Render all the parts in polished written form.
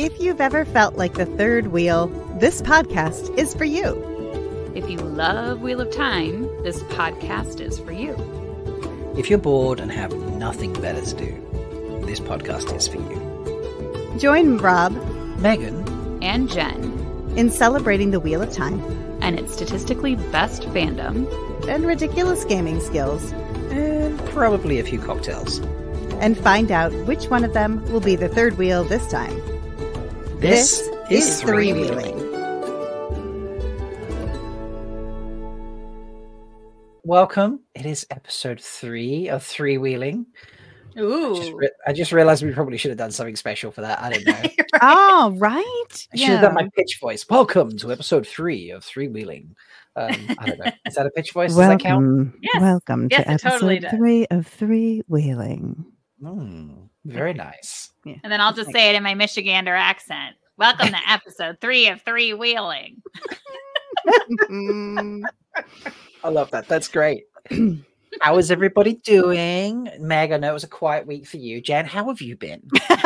If you've ever felt like the third wheel, this podcast is for you. If you love Wheel of Time, this podcast is for you. If you're bored and have nothing better to do, this podcast is for you. Join Rob, Megan, And Jen in celebrating the Wheel of Time and its statistically best fandom and ridiculous gaming skills, and probably a few cocktails. and find out which one of them will be the third wheel this time. This is Three Three-Wheeling. Wheeling. Welcome. It is episode 3 of Three-Wheeling. Ooh. I just realized we probably should have done something special for that. I don't know. Oh, right. I should have done my pitch voice. Welcome to episode 3 of Three-Wheeling. I don't know. Is that a pitch voice? Does that count? Yes. Welcome Yes, to it totally episode does. 3 of Three Wheeling. Very nice. And then I'll just say it in my Michigander accent. Welcome to episode 3 of Three Wheeling. I love that. That's great. How is everybody doing? Meg, I know it was a quiet week for you. Jen, how have you been?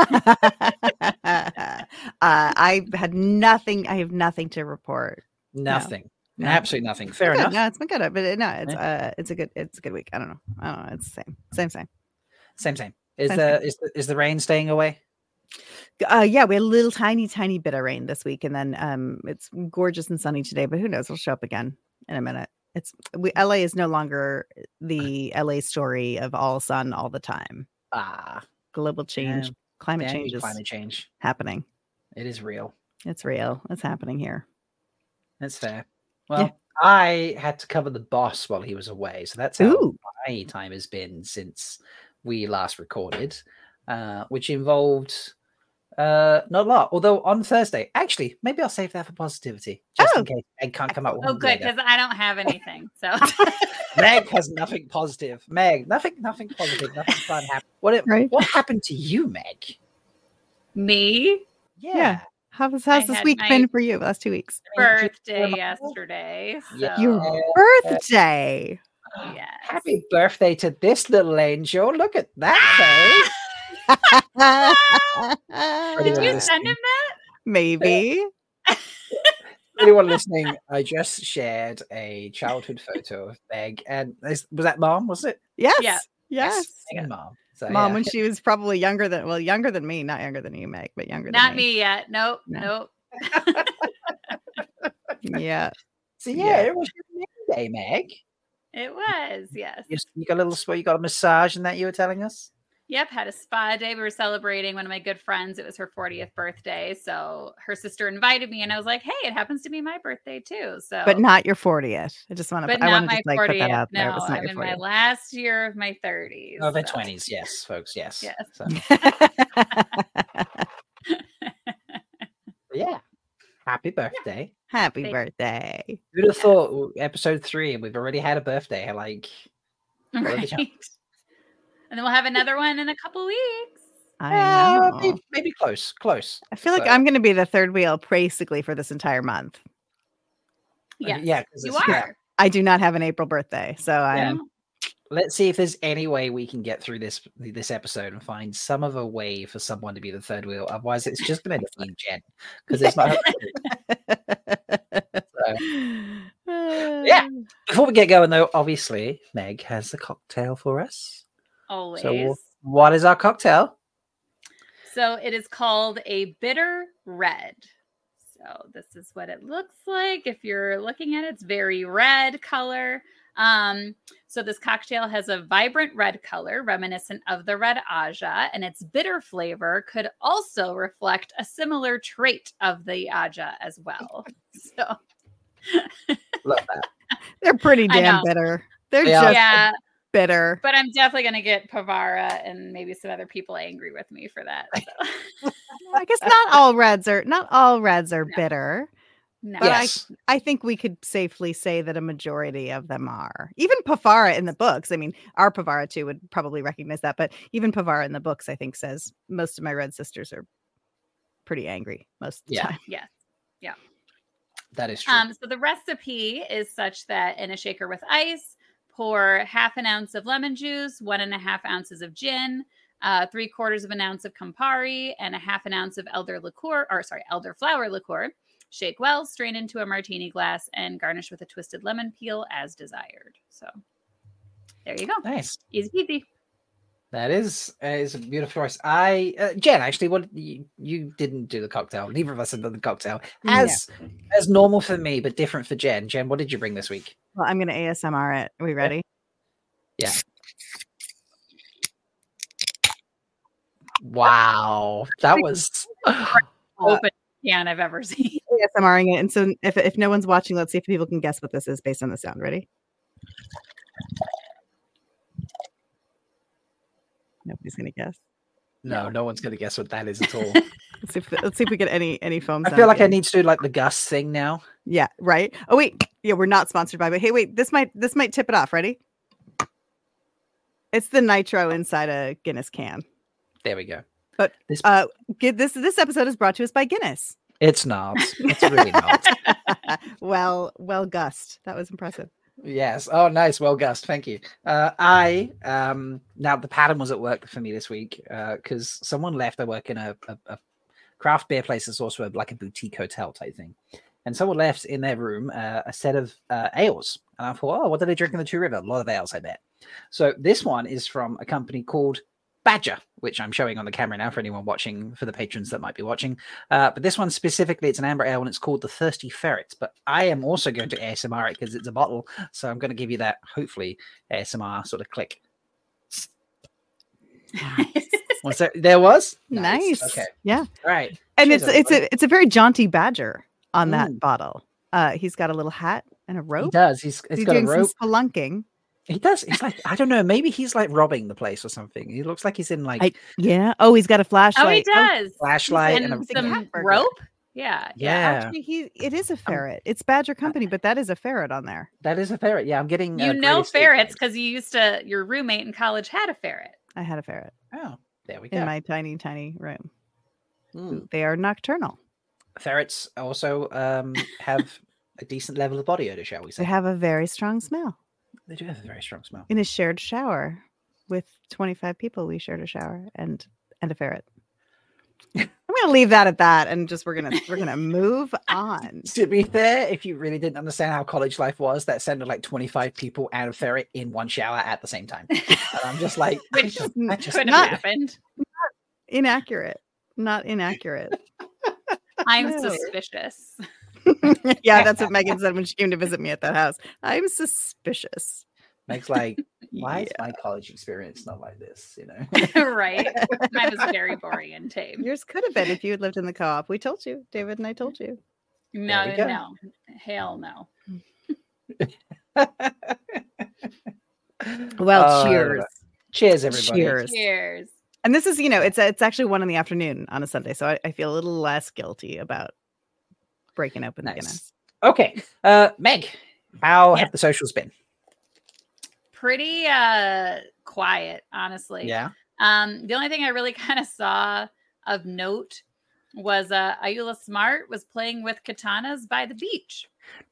I've had nothing. I have nothing to report. Nothing. No. Absolutely nothing. Fair Good. enough. No, it's been good. But no, it's a good week. I don't know. It's the same. Same. Is Same the rain staying away? Yeah, we had a little tiny bit of rain this week, and then it's gorgeous and sunny today. But who knows? It'll show up again in a minute. LA is no longer the LA story of all sun all the time. Global change, climate change is happening. It is real. It's real. It's happening here. That's fair. Well, I had to cover the boss while he was away, so that's how my time has been since we last recorded, which involved not a lot. Although on Thursday, actually, maybe I'll save that for positivity, just in case Meg can't come up with Oh, good, because I don't have anything. So Meg has nothing positive. Meg, nothing positive, nothing fun happened. What happened to you, Meg? me, Yeah. How's this had week my been for you? The last 2 weeks. birthday yesterday. So, Your birthday. yes. Happy birthday to this little angel. Look at that face. Did you send him that? Maybe. Anyone listening, I just shared a childhood photo of Meg. And was that Mom, was it? Yes. Yeah. Yes. Meg and Mom. So, Mom, when she was probably younger than me, not younger than you, Meg, but younger than Not me yet. Nope. No. Yeah. So it was your name day, Meg. It was, yes. You got you got a massage and that you were telling us? Yep, had a spa day. We were celebrating one of my good friends. It was her 40th birthday. So her sister invited me and I was like, hey, it happens to be my birthday too. So But not your 40th. I just want to but I not want to my just 40th. put that out there. No, It was not I'm your in my 40th. last year of my 30s. Oh, they're so. 20s, yes, folks, yes. Yes. So, yeah. Happy birthday. Happy Thank- birthday. Who'd have thought episode 3 and we've already had a birthday? Like, Right. And then we'll have another one in a couple weeks. I know. maybe close. I feel like So- I'm going to be the third wheel basically for this entire month. Yes. Yeah, 'cause You it's- are. I do not have an April birthday, so I'm Let's see if there's any way we can get through this episode and find some of a way for someone to be the third wheel. Otherwise, it's just going to be Jen because it's not. Yeah. Before we get going, though, obviously Meg has the cocktail for us. Always. So, what is our cocktail? So it is called a bitter red. So this is what it looks like. If you're looking at it, it's very red color. So this cocktail has a vibrant red color reminiscent of the red Aja, and its bitter flavor could also reflect a similar trait of the Aja as well. So Love that. They're pretty I damn know. bitter. They're Yeah. just yeah, bitter. but I'm definitely going to get Pavara and maybe some other people angry with me for that. So. I guess not all reds are No. bitter. No. But Yes. I think we could safely say that a majority of them are. Even Pavara in the books. I mean, our Pavara too would probably recognize that, but even Pavara in the books, I think, says most of my red sisters are pretty angry most of the time. Yes. That is true. So the recipe is such that in a shaker with ice, pour 1/2 ounce of lemon juice, 1.5 ounces of gin, 3/4 of an ounce of Campari, and a 1/2 ounce of elderflower liqueur. Shake well, strain into a martini glass, and garnish with a twisted lemon peel as desired. So there you go. Nice. Easy peasy. That is a beautiful choice. Jen, actually, what you didn't do the cocktail. Neither of us have done the cocktail. As normal for me, but different for Jen. Jen, what did you bring this week? Well, I'm going to ASMR it. Are we ready? Yeah. Wow, that was open can I've ever seen. ASMRing it, and so if no one's watching, let's see if people can guess what this is based on the sound. Ready? Nobody's gonna guess. No one's gonna guess what that is at all. Let's see if we get any foam. I feel like I need to do like the Gus thing now. Yeah, right. Oh wait, yeah, we're not sponsored by, but hey, wait, this might tip it off. Ready? It's the nitro inside a Guinness can. There we go. But this episode is brought to us by Guinness. It's not. It's really not. well, Gust. That was impressive. Yes. Oh, nice. Well, Gus, thank you. Now the pattern was at work for me this week because someone left. I work in a craft beer place that's also like a boutique hotel type thing. And someone left in their room a set of ales. And I thought, oh, what do they drink in the Two River? A lot of ales, I bet. So this one is from a company called Badger, which I'm showing on the camera now for anyone watching, for the patrons that might be watching. But this one specifically, it's an amber ale and it's called the Thirsty Ferret. But I am also going to ASMR it because it's a bottle. So I'm going to give you that, hopefully, ASMR sort of click. There was? Nice. Okay. Yeah. All right. And it's a very jaunty badger on that bottle. He's got a little hat and a rope. He does. He's got doing a rope. Some spelunking. He does. He's like, I don't know. Maybe he's like robbing the place or something. He looks like he's in like. Oh, he's got a flashlight. Oh, he does. Flashlight and some rope. Yeah. Actually, it is a ferret. It's Badger Company, but that is a ferret on there. That is a ferret. Yeah, I'm getting. Ferrets because your roommate in college had a ferret. I had a ferret. Oh, there we go. In my tiny, tiny room. They are nocturnal. Ferrets also have a decent level of body odor, shall we say? They have a very strong smell. They do have a very strong smell. In a shared shower with 25 people, we shared a shower and a ferret. I'm gonna leave that at that, and just we're gonna move on. To be fair, if you really didn't understand how college life was, that sounded like 25 people and a ferret in one shower at the same time. And I'm just like, which could have happened. Not inaccurate. I'm suspicious. Yeah, that's what Megan said when she came to visit me at that house. I'm suspicious. Meg's like, why is my college experience not like this? You know, right? Mine was very boring and tame. Yours could have been if you had lived in the co-op. We told you, David and I told you. No, hell no. Well, cheers. Cheers, everybody. Cheers. And this is, it's actually 1 PM on a Sunday, so I feel a little less guilty about breaking open the Guinness. Okay. Meg, how have the socials been? Pretty quiet, honestly. Yeah. The only thing I really kind of saw of note was Ayula Smart was playing with katanas by the beach.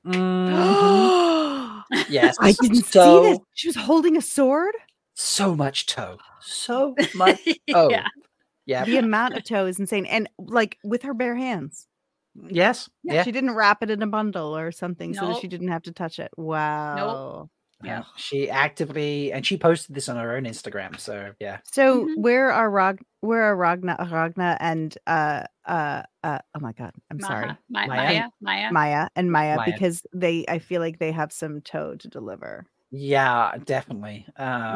Yes. I didn't see this. She was holding a sword. So much toe. So much toe. Yeah. The amount of toe is insane. And like with her bare hands. Yes. Yeah. She didn't wrap it in a bundle or something so that she didn't have to touch it. Wow. Nope. Yeah. She actively, and she posted this on her own Instagram. So yeah. So where are Ragna and oh my God, I'm sorry. Maya, because I feel like they have some toe to deliver. Yeah, definitely.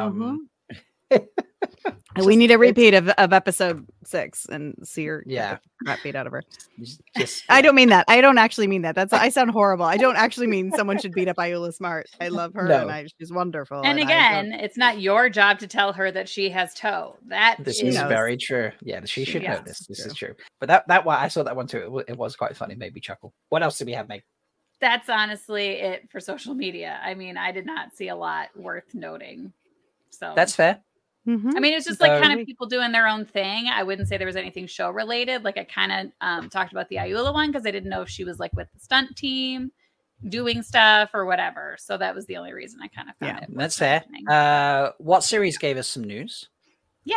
We need a repeat of episode 6 and see her get the crap beat out of her. I don't mean that. I don't actually mean that. I sound horrible. I don't actually mean someone should beat up Ayula Smart. I love her and she's wonderful. And again, it's not your job to tell her that she has toe. This is very true. Yeah, she should know this. This is true. But that one, I saw that one too. It was quite funny. Made me chuckle. What else did we have, Meg? That's honestly it for social media. I mean, I did not see a lot worth noting. So that's fair. I mean, it's just like kind of people doing their own thing. I wouldn't say there was anything show related. Like I kind of talked about the Ayula one because I didn't know if she was like with the stunt team doing stuff or whatever. So that was the only reason I kind of found it. That's fair. What series gave us some news? Yes.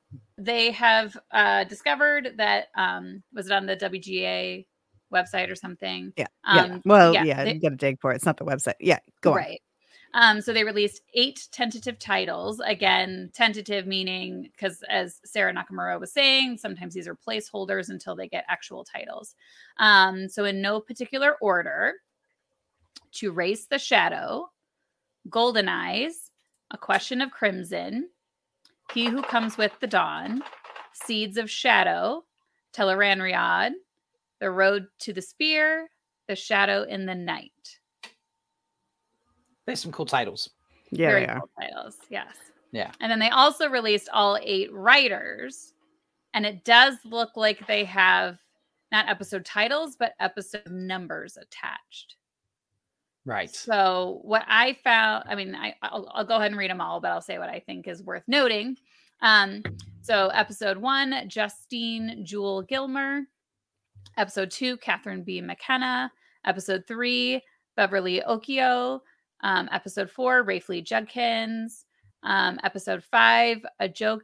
they have discovered that was it on the WGA website or something? Yeah. Well, you got to dig for it. It's not the website. Yeah, go on. Right. So they released 8 tentative titles. Again, tentative meaning, because as Sarah Nakamura was saying, sometimes these are placeholders until they get actual titles. So in no particular order: To Race the Shadow, Golden Eyes, A Question of Crimson, He Who Comes with the Dawn, Seeds of Shadow, Tel'aran'rhiod, The Road to the Spear, The Shadow in the Night. There's some cool titles. Yeah, Very they are. cool titles, yes. Yeah. And then they also released all 8 writers. And it does look like they have not episode titles, but episode numbers attached. Right. So what I found, I mean, I'll go ahead and read them all, but I'll say what I think is worth noting. So episode 1, Justine Jewel Gilmer. Episode 2, Catherine B. McKenna. Episode 3, Beverly Okio. Episode 4, Rafe Lee Judkins. Episode 5, Ajoke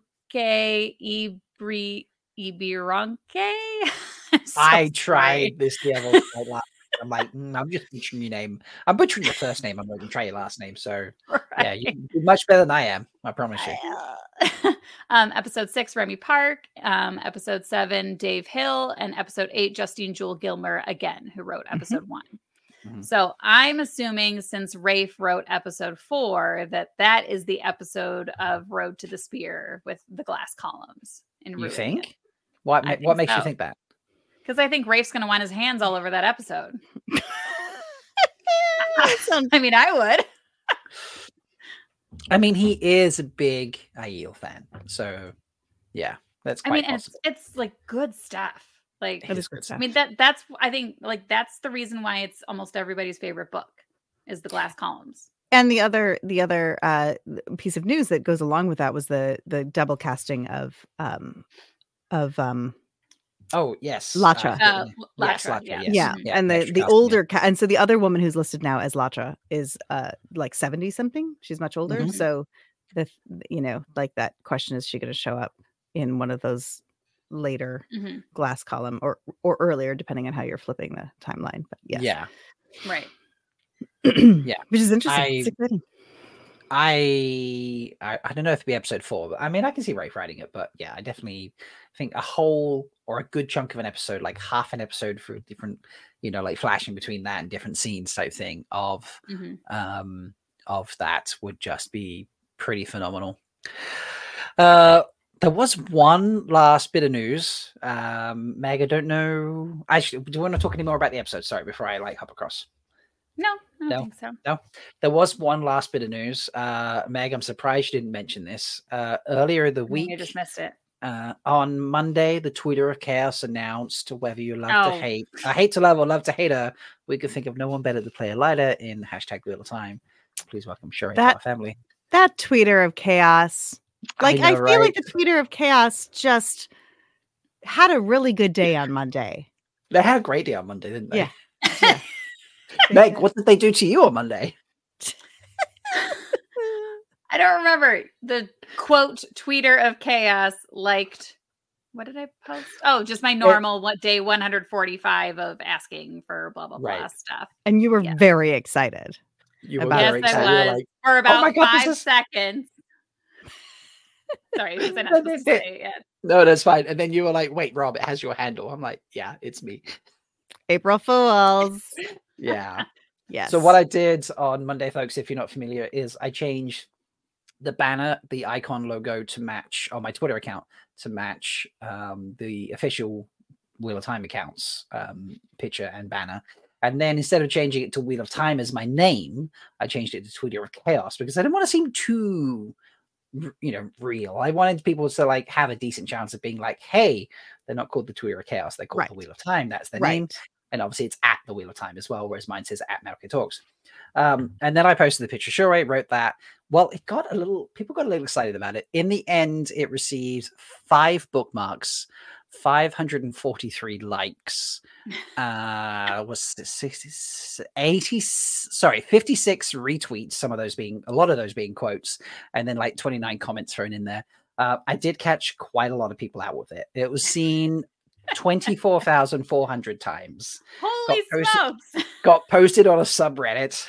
Ibironke. I tried this the other night. I'm like, I'm just butchering your name. I'm butchering your first name. I'm going to try your last name. So, yeah, you're much better than I am. I promise you. Episode 6, Remy Park. Episode 7, Dave Hill. And episode 8, Justine Jewel Gilmer again, who wrote episode 1. Mm-hmm. So I'm assuming since Rafe wrote episode 4, that is the episode of Road to the Spear with the glass columns. You think? What makes you think that? Because I think Rafe's going to want his hands all over that episode. I mean, I would. I mean, he is a big Aiel fan. So, yeah, that's quite possible. It's like good stuff. Like, it is good stuff. I mean, that's I think like that's the reason why it's almost everybody's favorite book is the glass columns. And the other piece of news that goes along with that was the double casting of oh yes, Latra. Latra, yes. Yeah. And the older and so the other woman who's listed now as Latra is like 70 something. She's much older. Mm-hmm. So like that question, is she going to show up in one of those later glass column or earlier, depending on how you're flipping the timeline? But yes. Yeah. Right. Yeah. Which is interesting. It's exciting. I don't know if it'd be episode 4, but I mean, I can see Rafe writing it, but yeah, I definitely think a whole or a good chunk of an episode, like half an episode for different, like flashing between that and different scenes type thing of that would just be pretty phenomenal. There was one last bit of news. Meg, I don't know. Actually, do you want to talk any more about the episode? Sorry, before I hop across. No, I don't think so. No, there was one last bit of news. Meg, I'm surprised you didn't mention this. Earlier the week, I just missed it. On Monday, the Tweeter of Chaos announced whether you love to hate, I hate to love or love to hate her. We could think of no one better to play Elida in #Wheel of Time. Please welcome Shuri to our family. That Tweeter of Chaos. Like, I feel like the Tweeter of Chaos just had a really good day on Monday. They had a great day on Monday, didn't they? Yeah. Meg, what did they do to you on Monday? I don't remember. The quote Tweeter of Chaos liked. What did I post? Oh, just my normal day 145 of asking for blah blah blah stuff. And you were very excited. You were very excited. I was for about 5 seconds. Sorry, was I not supposed to say it yet? No, that's fine. And then you were like, "Wait, Rob, it has your handle." I'm like, "Yeah, it's me." April Fools. Yeah. Yes. So what I did on Monday, folks, if you're not familiar, is I changed the banner, the icon logo to match on my Twitter account to match the official Wheel of Time accounts picture and banner. And then instead of changing it to Wheel of Time as my name, I changed it to Tweeter of Chaos because I didn't want to seem too, real. I wanted people to like have a decent chance of being like, hey, they're not called the Tweeter of Chaos. They're called the Wheel of Time. That's their name. And obviously it's at the Wheel of Time as well, whereas mine says at Malkin Talks. And then I posted the picture. Shuri wrote that. Well, people got a little excited about it. In the end, it received 5 bookmarks, 543 likes, 56 retweets, a lot of those being quotes, and then like 29 comments thrown in there. I did catch quite a lot of people out with it. It was seen 24,400 times. Holy smokes! Got posted on a subreddit.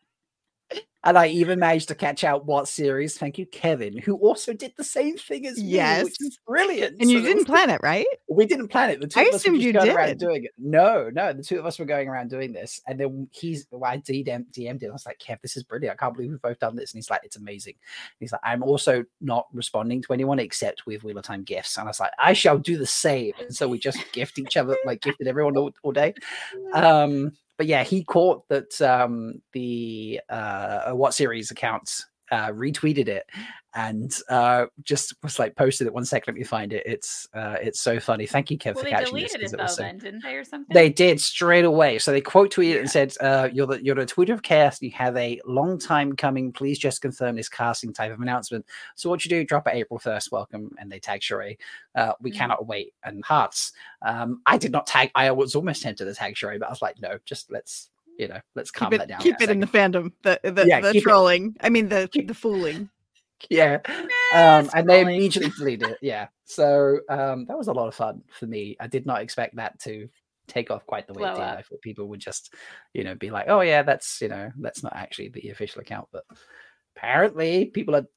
And I even managed to catch out what series. Thank you, Kevin, who also did the same thing as me, which is brilliant. And you didn't plan it, right? We didn't plan it. The two I of us were assumed just you going did. around doing it. No, the two of us were going around doing this. And then I DM'd him. I was like, Kev, this is brilliant. I can't believe we've both done this. And he's like, it's amazing. And he's like, I'm also not responding to anyone except with Wheel of Time gifts. And I was like, I shall do the same. And so we just gift each other, like gifted everyone all day. But yeah, he caught that the What Series account retweeted it and just was like posted it. 1 second, let me find it. It's so funny. Thank you, Kev, for catching this. They deleted it though, then, didn't they, or something? They did straight away. So they quote tweeted and said, "You're the tweeter of chaos. You have a long time coming. Please just confirm this casting type of announcement. So what you do? Drop it April 1st. Welcome." And they tag Sheree. We cannot wait. And hearts. I did not tag. I was almost tempted to tag Sheree, but I was like, no, just let's calm that down. Keep it in the fandom. The trolling. I mean the fooling. Yeah. And they immediately deleted it. Yeah. So that was a lot of fun for me. I did not expect that to take off quite the way it did. I thought people would just, be like, oh yeah, that's not actually the official account. But apparently people are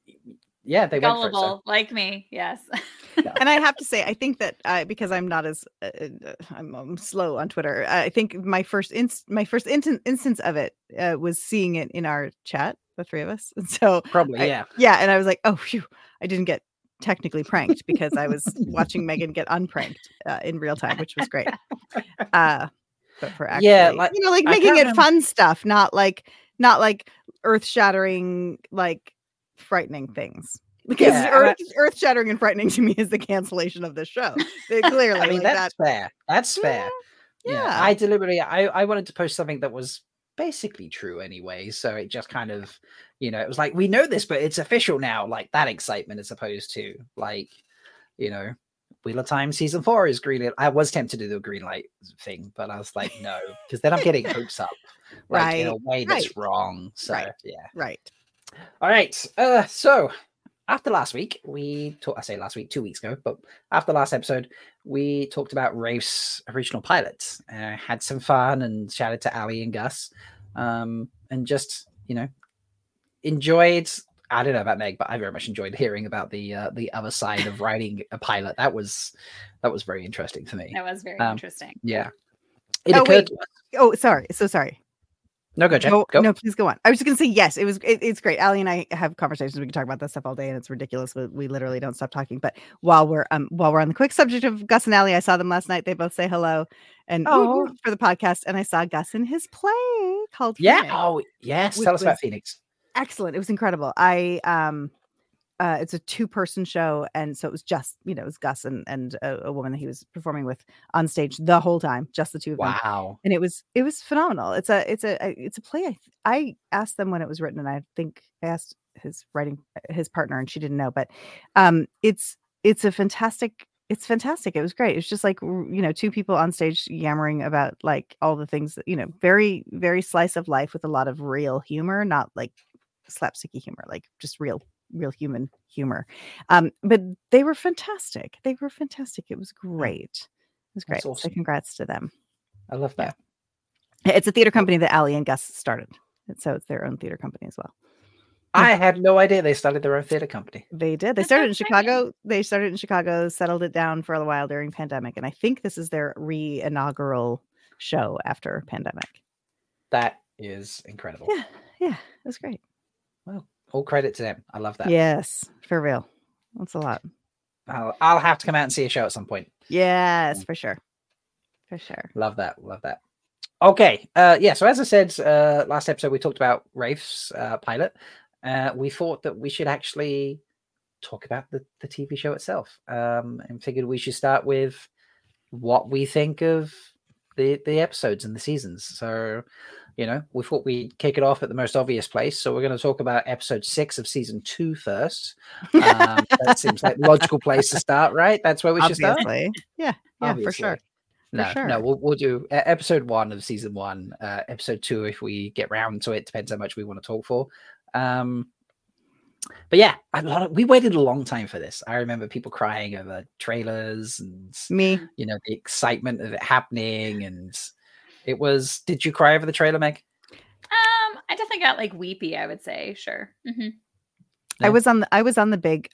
they gullible, went for it, so. like me. Yes. And I have to say, I think that because I'm not as I'm slow on Twitter. I think my first instance of it was seeing it in our chat, the three of us, and so probably yeah. And I was like, oh, phew, I didn't get technically pranked because I was watching Megan get unpranked in real time, which was great. But for actually, like making it fun stuff, not like earth-shattering, like frightening things. Because earth-shattering and frightening to me is the cancellation of the show. Clearly, I mean, that's fair. That's fair. Yeah. I deliberately, I wanted to post something that was basically true anyway. So it just kind of, it was like, we know this, but it's official now. Like that excitement as opposed to like, Wheel of Time season 4 is green. I was tempted to do the green light thing, but I was like, no, because then I'm getting hopes up, like in a way that's wrong. So right. All right. So after last week, I say last week, 2 weeks ago, but after last episode, we talked about Rafe's original pilot. Had some fun and shouted to Ali and Gus, and just enjoyed. I don't know about Meg, but I very much enjoyed hearing about the other side of writing a pilot. That was very interesting for me. That was very interesting. Yeah. Sorry. So sorry. No, go, Jen. Go. No, please go on. I was just going to say, yes, it's great. Ali and I have conversations. We can talk about this stuff all day and it's ridiculous. We literally don't stop talking. But while we're on the quick subject of Gus and Ali, I saw them last night. They both say hello and for the podcast. And I saw Gus in his play called Phoenix. Oh, yes. Tell us about Phoenix. Excellent. It was incredible. It's a 2-person show, and so it was just it was Gus and a woman that he was performing with on stage the whole time, just the two of them. Wow! And it was phenomenal. It's a play. I asked them when it was written, and I think I asked his partner, and she didn't know. But it's fantastic. It's fantastic. It was great. It's just like 2 people on stage yammering about like all the things that very very slice of life with a lot of real humor, not like slapsticky humor, like just real human humor. But they were fantastic. It was great. Awesome. So congrats to them. I love that. Yeah. It's a theater company that Ali and Gus started. So it's their own theater company as well. I had no idea they started their own theater company. They did. They started in Chicago. Settled it down for a while during pandemic. And I think this is their inaugural show after pandemic. That is incredible. Yeah. It was great. Well, all credit to them. I love that. Yes, for real. That's a lot. I'll have to come out and see a show at some point. Yes, for sure. Love that. Okay. So as I said, last episode, we talked about Rafe's pilot. We thought that we should actually talk about the TV show itself, and figured we should start with what we think of the episodes and the seasons. So, we thought we'd kick it off at the most obvious place. So we're going to talk about episode 6 of season 2 first. That seems like the logical place to start, right? That's where we should start. Yeah, obviously. For sure. No, we'll do episode 1 of season 1, episode 2 if we get round to it. Depends how much we want to talk for. But yeah, we waited a long time for this. I remember people crying over trailers and Me, the excitement of it happening, and it was. Did you cry over the trailer, Meg? I definitely got like weepy, I would say. Sure. Mm-hmm. Yeah. I was on the big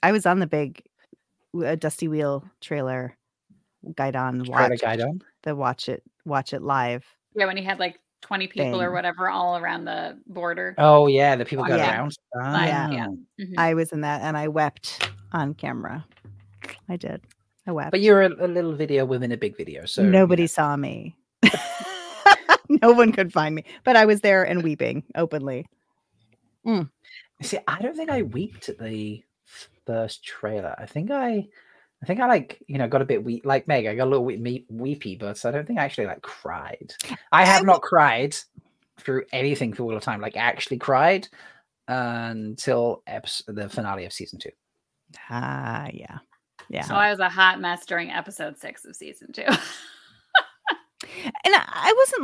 Dusty Wheel trailer Guidon watch it live. Yeah, when he had like 20 people or whatever all around the border. Oh yeah, the people got around. Yeah. Mm-hmm. I was in that and I wept on camera. I did. I wept. But you're a little video within a big video, so nobody saw me. No one could find me, but I was there and weeping openly. See, I don't think I wept at the first trailer. I think I like, got a bit weak, like Meg. I got a little weepy, but I don't think I actually like cried. I have not cried through anything for all the time, like actually cried until the finale of season 2. Yeah. So I was a hot mess during episode 6 of season 2. And I wasn't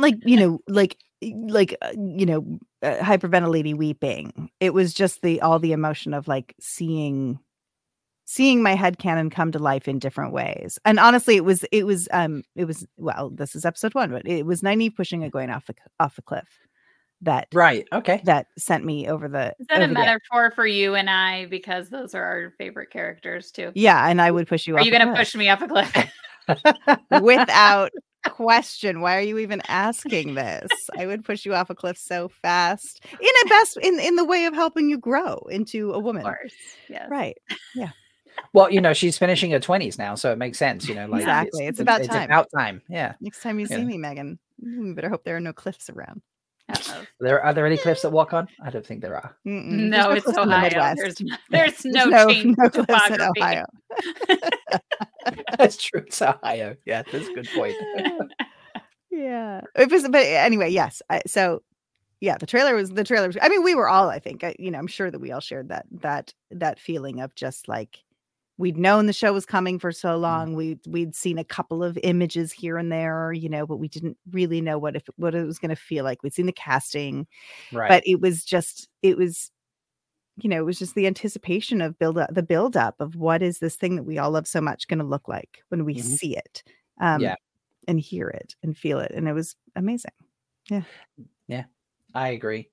hyperventilating, weeping. It was just all the emotion of like seeing my headcanon come to life in different ways. And honestly, it was well, this is episode 1, but it was Nynaeve pushing Egwene off the cliff. That sent me over the. Is that a metaphor for you and I, because those are our favorite characters too? Yeah, and I would push you. Are you going to push me off a cliff? Without question. Why are you even asking this? I would push you off a cliff so fast in the way of helping you grow into a woman. Of course. Yes. Right. Yeah. Well, she's finishing her 20s now, so it makes sense. Like exactly. It's about time. It's about time. Yeah. Next time you see me, Megan, you better hope there are no cliffs around. Are there any cliffs that walk on? I don't think there are. No, it's Ohio. There's no change no cliffs in Ohio. That's true. It's Ohio. Yeah, that's a good point. Yeah. But anyway, yes. The trailer was. I mean, we were all. I think. I'm sure that we all shared that feeling of just like we'd known the show was coming for so long. We'd seen a couple of images here and there, but we didn't really know what it was going to feel like. We'd seen the casting, right? But it was just the anticipation of the build up of what is this thing that we all love so much going to look like when we see it, and hear it and feel it, and it was amazing. Yeah, I agree.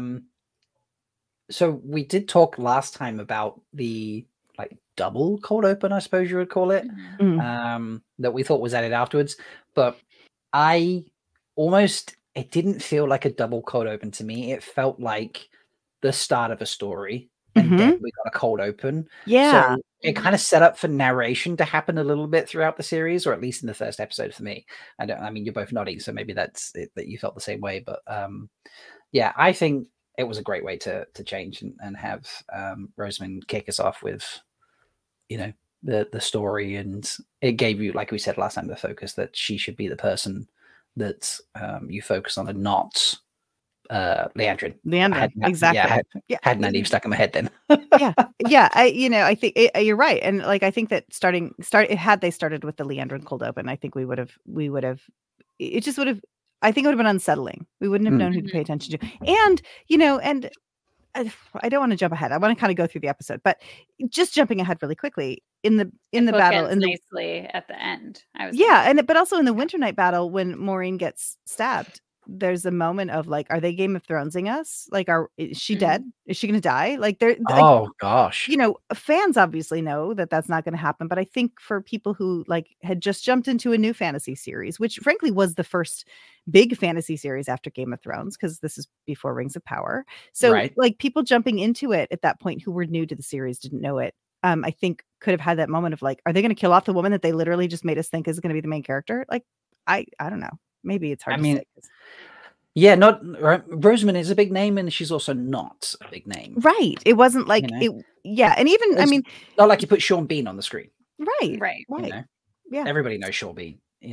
So we did talk last time about the double cold open, I suppose you would call it, that we thought was added afterwards, but it didn't feel like a double cold open to me. It felt like the start of a story, and then we got a cold open. Yeah. So it kind of set up for narration to happen a little bit throughout the series, or at least in the first episode for me. I mean, you're both nodding, so maybe that's it, that you felt the same way. But I think it was a great way to change and have Rosamund kick us off with, the story, and it gave you, like we said last time, the focus that she should be the person that you focus on, and not Liandrin. Exactly. Had Nynaeve stuck in my head then. I think you're right, and like I think that had they started with the Liandrin cold open, I think we would have. It just would have. I think it would have been unsettling. We wouldn't have known who to pay attention to, and I don't want to jump ahead. I want to kind of go through the episode, but just jumping ahead really quickly in the battle, nicely at the end. But also in the Winter Night battle when Maureen gets stabbed, there's a moment of like, are they Game of Thronesing us? Like, is she dead? Is she going to die? Like, gosh. Fans obviously know that that's not going to happen. But I think for people who like had just jumped into a new fantasy series, which frankly was the first big fantasy series after Game of Thrones, because this is before Rings of Power. So like people jumping into it at that point who were new to the series, didn't know it. I think could have had that moment of like, are they going to kill off the woman that they literally just made us think is going to be the main character? Like, I don't know. Maybe it's hard to say. Yeah, Rosamund is a big name, and she's also not a big name. Right. It wasn't like it. Yeah, and even not like you put Sean Bean on the screen. Right. Yeah, everybody knows Sean Bean. We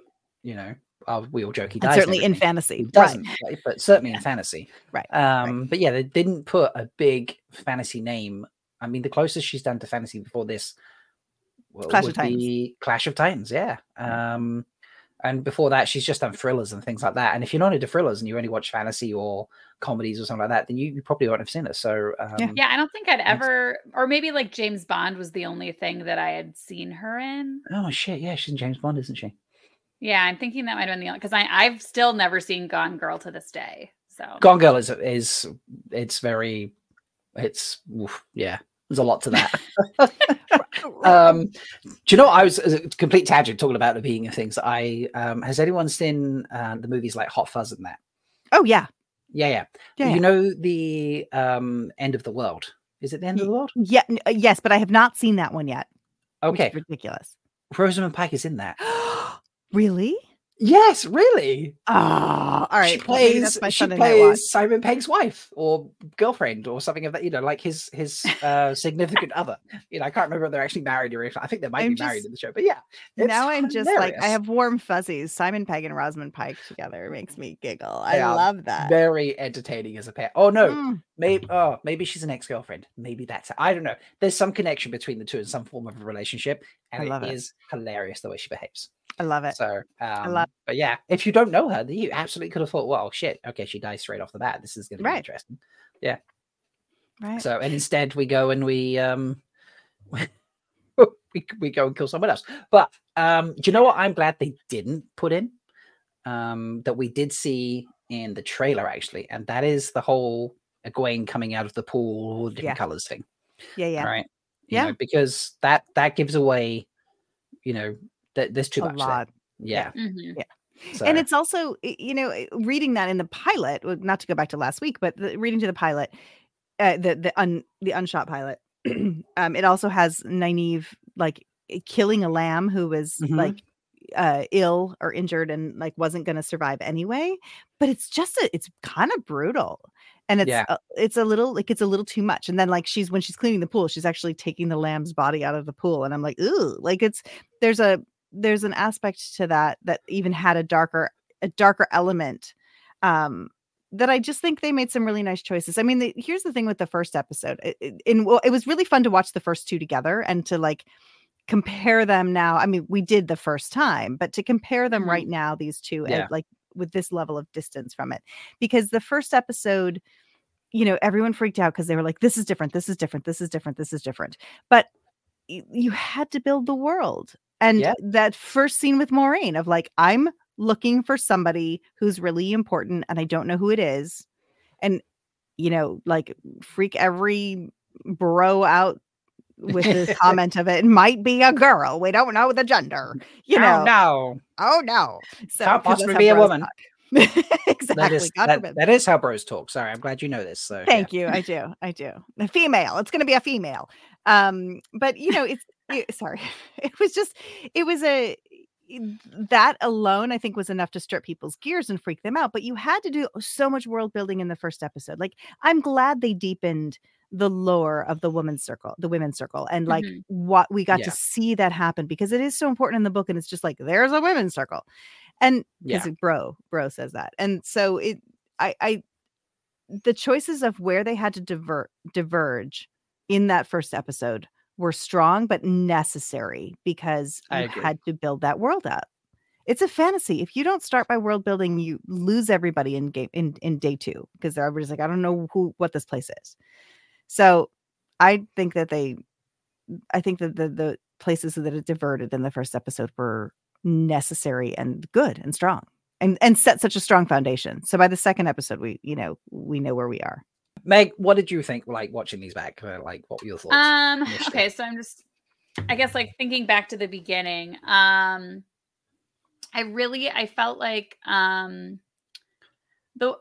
all joke he dies. And certainly in fantasy, he doesn't, but certainly in fantasy, right? But yeah, they didn't put a big fantasy name. I mean, the closest she's done to fantasy before this Clash of Titans. Clash of Titans. Yeah. And before that, she's just done thrillers and things like that. And if you're not into thrillers and you only watch fantasy or comedies or something like that, then you probably won't have seen her. So yeah, I don't think I'd ever, or maybe like James Bond was the only thing that I had seen her in. Oh shit, yeah, she's in James Bond, isn't she? Yeah, I'm thinking that might have been the only, because I've still never seen Gone Girl to this day. So Gone Girl is oof, yeah. There's a lot to that. Do you know, I was a complete tangent talking about the being of things. Has anyone seen the movies like Hot Fuzz and that? Oh yeah. Yeah. You know the End of the World. Is it the End of the World? Yeah. Yes, but I have not seen that one yet. Okay. Ridiculous. Rosamund Pike is in that. Really? Yes, really. Oh, all right. She plays Simon Pegg's wife or girlfriend or something of that, like his significant other. I can't remember if they're actually married or if I think they might be married in the show. But yeah. Now I'm just like, I have warm fuzzies. Simon Pegg and Rosamund Pike together makes me giggle. I love that. Very entertaining as a pair. Oh no. Maybe she's an ex-girlfriend. Maybe that's it. I don't know. There's some connection between the two in some form of a relationship, and it is hilarious the way she behaves. I love it. So, but yeah, if you don't know her, you absolutely could have thought, well, shit, okay, she dies straight off the bat. This is going to be interesting. Yeah. Right. So, and instead we go and we we go and kill someone else. But do you know what I'm glad they didn't put in? That we did see in the trailer, actually, and that is the whole Egwene coming out of the pool, all the different colors thing. Yeah. Right. You know, because that gives away, there's too much there. Yeah. Mm-hmm. Yeah. So. And it's also, reading that in the pilot, not to go back to last week, but reading to the pilot, the unshot pilot, it also has Nynaeve like killing a lamb who was like ill or injured and like wasn't going to survive anyway. But it's kind of brutal. And it's a little too much. And then like when she's cleaning the pool, she's actually taking the lamb's body out of the pool. And I'm like, ooh, like there's an aspect to that even had a darker element that I just think they made some really nice choices. I mean, here's the thing with the first episode. It was really fun to watch the first two together and to like compare them now. I mean, we did the first time, but to compare them right now, these two, like with this level of distance from it, because the first episode, everyone freaked out because they were like, this is different. This is different. This is different. This is different. But you had to build the world. And that first scene with Moiraine of like, I'm looking for somebody who's really important and I don't know who it is. And, like freak every bro out with the comment of it might be a girl. We don't know the gender, Oh no. So can't possibly be a woman. Exactly. That is how bros talk. Sorry, I'm glad you know this. So thank you. I do. A female. It's going to be a female. But sorry, that alone I think was enough to strip people's gears and freak them out. But you had to do so much world building in the first episode. Like, I'm glad they deepened the lore of the women's circle, and like what we got to see that happen, because it is so important in the book. And it's just like, there's a women's circle. And bro says that. And so the choices of where they had to diverge in that first episode were strong, but necessary, because you had to build that world up. It's a fantasy. If you don't start by world building, you lose everybody in day two, because everybody's like, I don't know what this place is. So I think that the places that it diverted in the first episode were necessary and good and strong and set such a strong foundation. So by the second episode, we know where we are. Meg, what did you think, like, watching these back? Like, what were your thoughts? Okay, so I'm just, I guess, like, thinking back to the beginning. I felt like the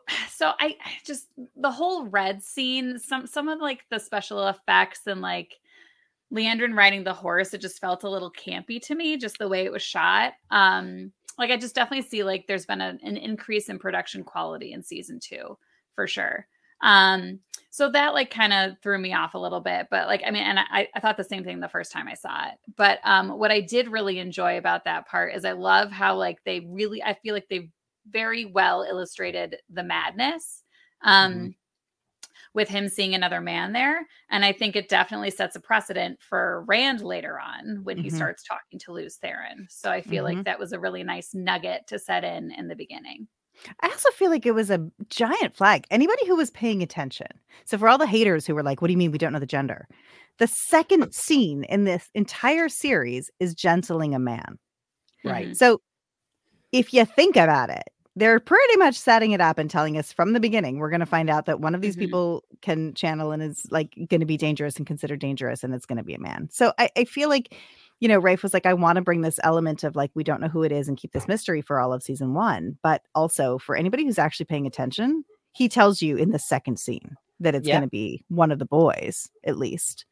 whole red scene, some of like the special effects and like Liandrin riding the horse, it just felt a little campy to me, just the way it was shot. Like, I just definitely see like there's been an increase in production quality in season 2 for sure. So that like kind of threw me off a little bit, but like, I mean, and I thought the same thing the first time I saw it, but, what I did really enjoy about that part is I love how like I feel like they very well illustrated the madness, with him seeing another man there. And I think it definitely sets a precedent for Rand later on when he starts talking to Lews Therin. So I feel like that was a really nice nugget to set in the beginning. I also feel like it was a giant flag. Anybody who was paying attention. So for all the haters who were like, what do you mean we don't know the gender? The second scene in this entire series is gentling a man. Right. So if you think about it, they're pretty much setting it up and telling us from the beginning, we're going to find out that one of these people can channel and is like going to be dangerous and considered dangerous, and it's going to be a man. So I feel like, you know, Rafe was like, I want to bring this element of like, we don't know who it is and keep this mystery for all of season 1. But also for anybody who's actually paying attention, he tells you in the second scene that it's going to be one of the boys, at least.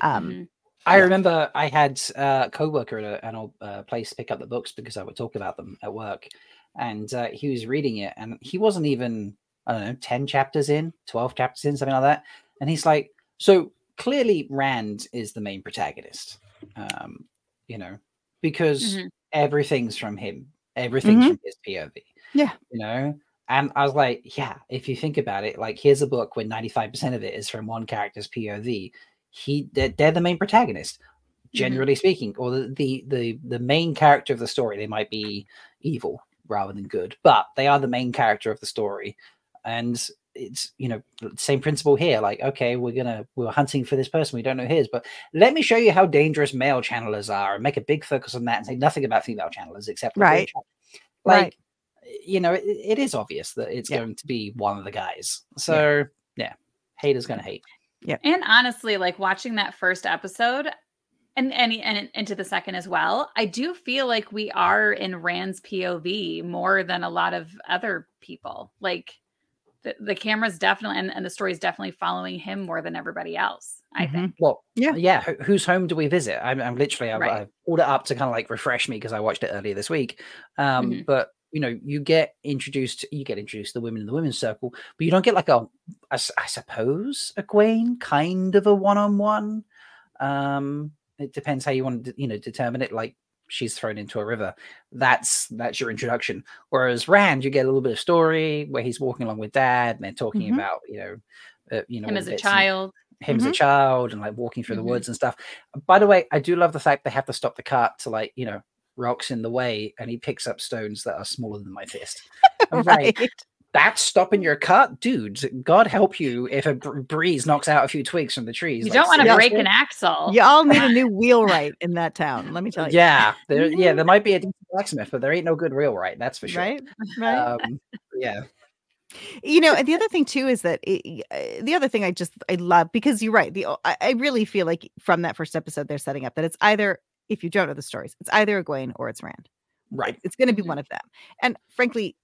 I remember I had a co-worker at an old place pick up the books because I would talk about them at work. And he was reading it and he wasn't even, I don't know, 10 chapters in, 12 chapters in, something like that. And he's like, so clearly Rand is the main protagonist, you know, because everything's from him. Everything's from his POV. Yeah. You know? And I was like, yeah, if you think about it, like here's a book where 95% of it is from one character's POV. They're the main protagonist, generally speaking, or the main character of the story. They might be evil rather than good, but they are the main character of the story. And it's, you know, same principle here. Like, okay, we're hunting for this person, we don't know his, but let me show you how dangerous male channelers are and make a big focus on that and say nothing about female channelers except like you know, it is obvious that it's going to be one of the guys. So yeah, haters gonna hate. Yeah. And honestly, like watching that first episode and into the second as well, I do feel like we are in Rand's POV more than a lot of other people. Like the camera's definitely and the story's definitely following him more than everybody else, I think. Well, yeah. Whose home do we visit? I'm literally I pulled it up to kind of like refresh me because I watched it earlier this week. But you know, you get introduced to the women in the women's circle, but you don't get like I suppose a Egwene kind of a one-on-one. It depends how you want to, you know, determine it. Like she's thrown into a river. That's your introduction. Whereas Rand, you get a little bit of story where he's walking along with Dad and they're talking about, him as a child. Him as a child and like walking through the woods and stuff. By the way, I do love the fact they have to stop the cart to like, you know, rocks in the way and he picks up stones that are smaller than my fist. I'm like, that's stopping your cut, dude. God help you if a breeze knocks out a few twigs from the trees. You don't want to break an axle. You all need a new wheelwright in that town, let me tell you. Yeah, there might be a decent blacksmith, but there ain't no good wheelwright, that's for sure. Right. Yeah. You know, and the other thing too is that the other thing I love, because you're right. I really feel like from that first episode they're setting up that it's either, if you don't know the stories, it's either Egwene or it's Rand. Right. It's going to be one of them. And frankly,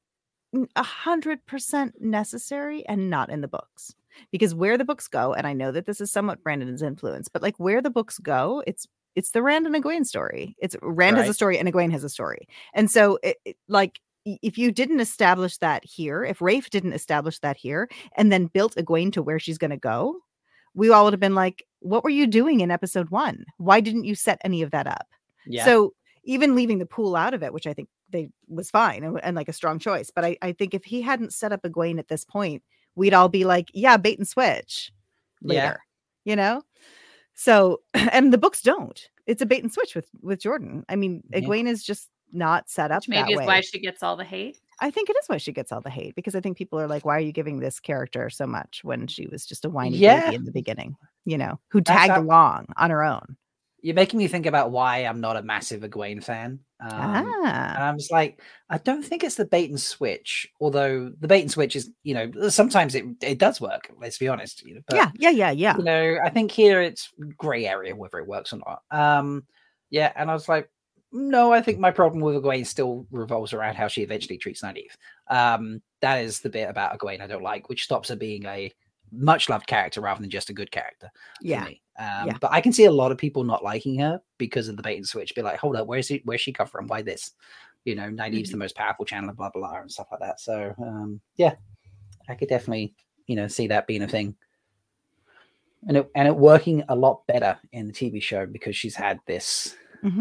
100% necessary and not in the books, because where the books go, and I know that this is somewhat Brandon's influence, but like where the books go, it's the Rand and Egwene story. It's Rand has a story and Egwene has a story. And so like if you didn't establish that here, if Rafe didn't establish that here and then built Egwene to where she's going to go, we all would have been like, what were you doing in episode 1? Why didn't you set any of that up? Yeah. So even leaving the pool out of it, which I think was fine and like a strong choice. But I think if he hadn't set up Egwene at this point, we'd all be like, yeah, bait and switch later, you know? So, and the books don't. It's a bait and switch with Jordan. I mean, Egwene is just not set up maybe that is why she gets all the hate. I think it is why she gets all the hate, because I think people are like, why are you giving this character so much when she was just a whiny baby in the beginning, you know, who tagged along on her own. You're making me think about why I'm not a massive Egwene fan. And I'm just like, I don't think it's the bait and switch, although the bait and switch is, you know, sometimes it does work, let's be honest. You know, but, yeah. You know, I think here it's gray area whether it works or not. And I was like, no, I think my problem with Egwene still revolves around how she eventually treats Nynaeve. That is the bit about Egwene I don't like, which stops her being a much loved character rather than just a good character for me. But I can see a lot of people not liking her because of the bait and switch. Be like, hold up, where's she come from? Why this? You know, Nynaeve's the most powerful channel, blah blah and stuff like that. So I could definitely, you know, see that being a thing, and it working a lot better in the TV show because she's had this,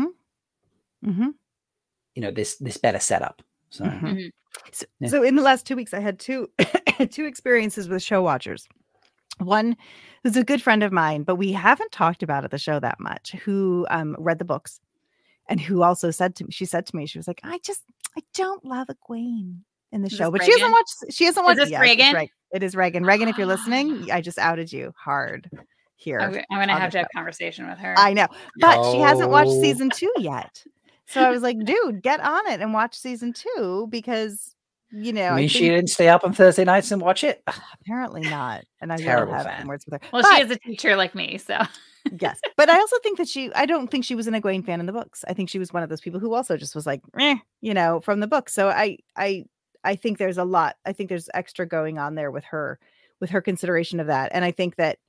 you know, this better setup. So. So in the last 2 weeks, I had two experiences with show watchers. One who's a good friend of mine, but we haven't talked about at the show that much, who read the books and who also said to me, she was like, I don't love Egwene in the show, but she hasn't watched. Is this Reagan? It is Reagan. Reagan, if you're listening, I just outed you hard here. I'm going to have to have a conversation with her. I know, but she hasn't watched season 2 yet. So I was like, dude, get on it and watch season 2 because, you know, I mean, she didn't stay up on Thursday nights and watch it. Apparently not. And I Terrible have fan. words with her. Well, she is a teacher like me, so yes. But I also think that I don't think she was an Egwene fan in the books. I think she was one of those people who also just was like, you know, from the book. So I think there's a lot. I think there's extra going on there with her consideration of that. And I think that,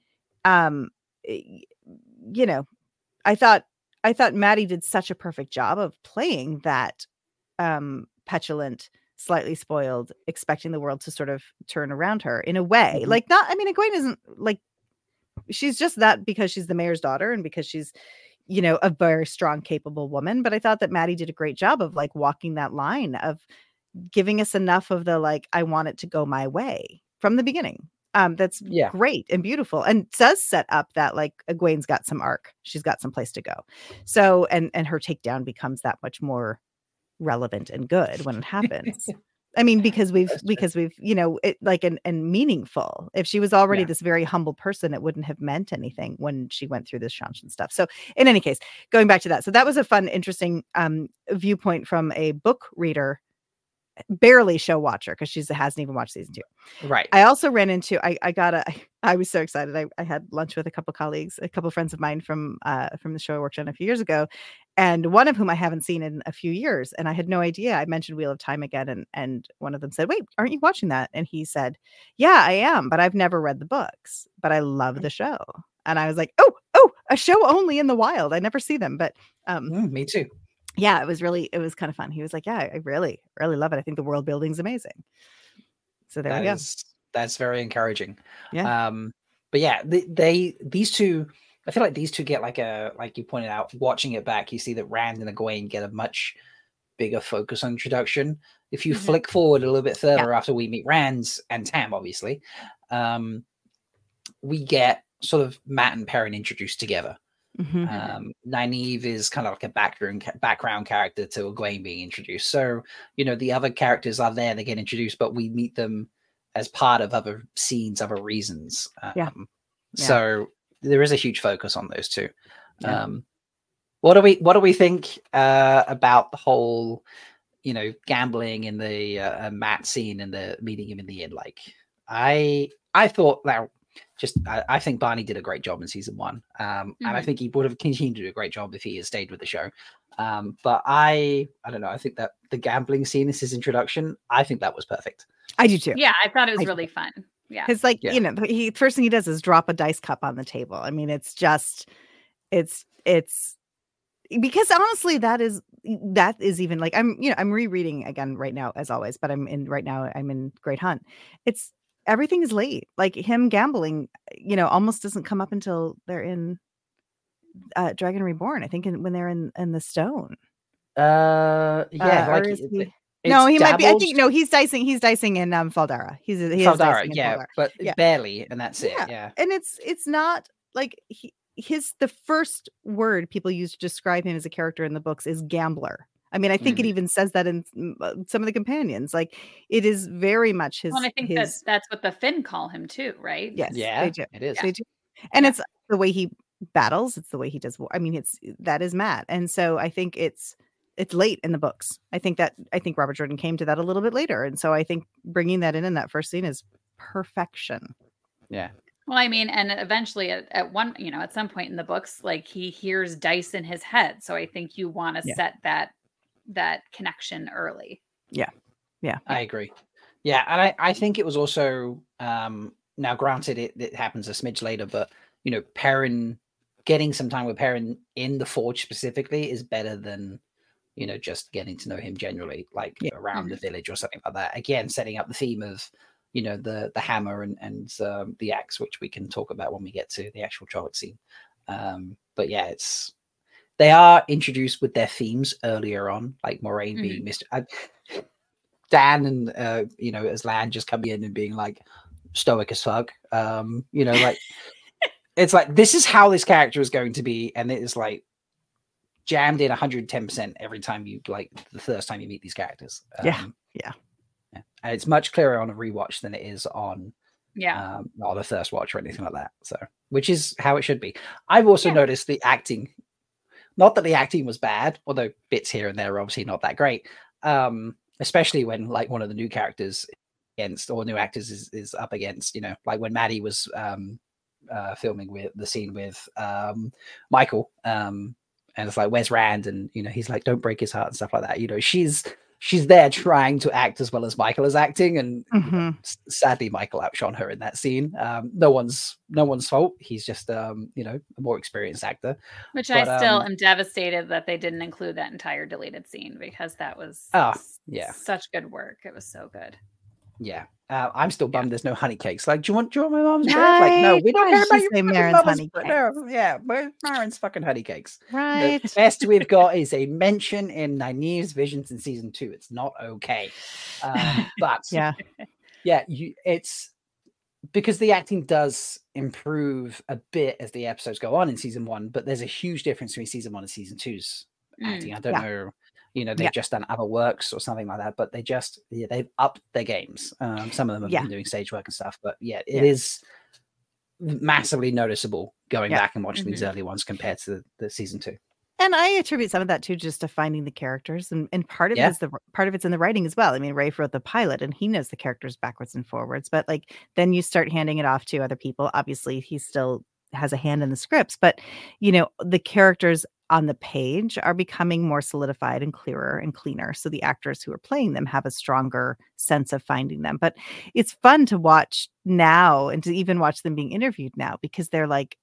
you know, I thought Maddie did such a perfect job of playing that petulant, slightly spoiled, expecting the world to sort of turn around her in a way. Mm-hmm. Like, not, I mean, Egwene isn't like, she's just that because she's the mayor's daughter and because she's, you know, a very strong, capable woman. But I thought that Maddie did a great job of like walking that line of giving us enough of the, like, I want it to go my way from the beginning. That's great and beautiful and does set up that like Egwene's got some arc. She's got some place to go. So, and her takedown becomes that much more relevant and good when it happens. I mean, because we've, you know, it like, and meaningful. If she was already this very humble person, it wouldn't have meant anything when she went through this Seanchan stuff. So in any case, going back to that. So that was a fun, interesting viewpoint from a book reader, barely show watcher, because she hasn't even watched season 2. Right. I also ran into, I was so excited. I had lunch with a couple colleagues, a couple friends of mine from the show I worked on a few years ago, and one of whom I haven't seen in a few years. And I had no idea. I mentioned Wheel of Time again, and one of them said, "Wait, aren't you watching that?" And he said, "Yeah, I am, but I've never read the books, but I love the show." And I was like, "Oh, a show only in the wild. I never see them." But me too. Yeah, it was kind of fun. He was like, "Yeah, I really, really love it. I think the world building's amazing." So there we go. That's very encouraging. Yeah. But yeah, these two, I feel like these two get like you pointed out, watching it back, you see that Rand and Egwene get a much bigger focus on introduction. If you flick forward a little bit further after we meet Rand and Tam, obviously, we get sort of Mat and Perrin introduced together. Nynaeve is kind of like a background character to Egwene being introduced. So, you know, the other characters are there, they get introduced, but we meet them as part of other scenes, other reasons. So there is a huge focus on those two. What do we think about the whole, you know, gambling in the Mat scene and the meeting him in the inn? Like, I thought that I think Barney did a great job in season 1. And I think he would have continued to do a great job if he had stayed with the show. But I don't know. I think that the gambling scene is his introduction. I think that was perfect. I do too. Yeah, I thought it was really fun. Yeah. Because you know, first thing he does is drop a dice cup on the table. I mean, it's just, it's because honestly, that is even like, I'm rereading again right now, as always, but I'm in Great Hunt. Everything is late. Like him gambling, you know, almost doesn't come up until they're in Dragon Reborn. I think when they're in the stone. No, he might be. I think no, he's dicing in Faldara. He's Faldara, yeah, but barely, and that's it. Yeah, and it's not like the first word people use to describe him as a character in the books is gambler. I mean, I think it even says that in some of the companions. Like, it is very much his. Well, I think that's what the Finn call him too, right? Yes, yeah, they do. It is. They do. And it's the way he battles. It's the way he does war. I mean, that is Mat, and so I think it's late in the books. I think Robert Jordan came to that a little bit later, and so I think bringing that in that first scene is perfection. Yeah. Well, I mean, and eventually at one, you know, at some point in the books, like he hears dice in his head, so I think you want to set that connection early. Yeah. I agree. Yeah, and I think it was also now granted it happens a smidge later, but you know, Perrin getting some time with Perrin in the Forge specifically is better than, you know, just getting to know him generally, like around the village or something like that. Again, setting up the theme of, you know, the hammer and the axe, which we can talk about when we get to the actual Trolloc scene. But yeah, they are introduced with their themes earlier on, like Moraine being Mr. Dan and you know, Aslan just coming in and being like, stoic as fuck. You know, like it's like this is how this character is going to be, and it is like jammed in 110% every time you like the first time you meet these characters. Yeah. And it's much clearer on a rewatch than it is on on the first watch or anything like that. So, which is how it should be. I've also noticed the acting. Not that the acting was bad, although bits here and there are obviously not that great. Especially when like one of the new characters against or new actors is up against, you know, like when Maddie was filming with the scene with Michael, and it's like, where's Rand? And you know, he's like, don't break his heart and stuff like that. You know, she's there trying to act as well as Michael is acting, and you know, sadly Michael outshone her in that scene. No one's fault. He's just you know, a more experienced actor. Which I still am devastated that they didn't include that entire deleted scene, because that was such good work. It was so good. Yeah. I'm still bummed there's no honey cakes. Like, do you want my mom's bread? Like, no, we don't care about your Marin's honey cakes. No, yeah, where's Marin's fucking honey cakes? Right. The best we've got is a mention in Nynaeve's visions in season 2. It's not okay. But it's because the acting does improve a bit as the episodes go on in season 1, but there's a huge difference between season 1 and season 2's acting. I don't know. You know, they've just done other works or something like that, but they've upped their games. Some of them have been doing stage work and stuff, but it is massively noticeable going back and watching these early ones compared to the season 2. And I attribute some of that too just to finding the characters, and part of it is part of it's in the writing as well. I mean, Rafe wrote the pilot, and he knows the characters backwards and forwards. But like, then you start handing it off to other people. Obviously, he still has a hand in the scripts, but you know, the characters on the page are becoming more solidified and clearer and cleaner. So the actors who are playing them have a stronger sense of finding them. But it's fun to watch now, and to even watch them being interviewed now, because they're like,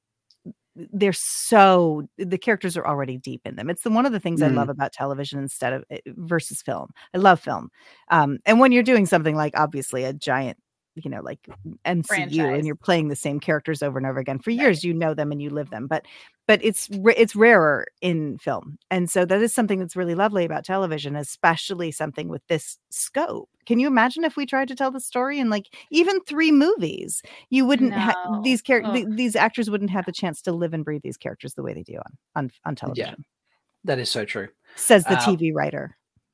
the characters are already deep in them. It's one of the things I love about television versus film. I love film. And when you're doing something like obviously a giant, you know, like MCU franchise, and you're playing the same characters over and over again for years, you know them and you live them, but it's rarer in film. And so that is something that's really lovely about television, especially something with this scope. Can you imagine if we tried to tell the story in like even 3 movies? You wouldn't these actors wouldn't have the chance to live and breathe these characters the way they do on television. Yeah, that is so true, says the TV writer.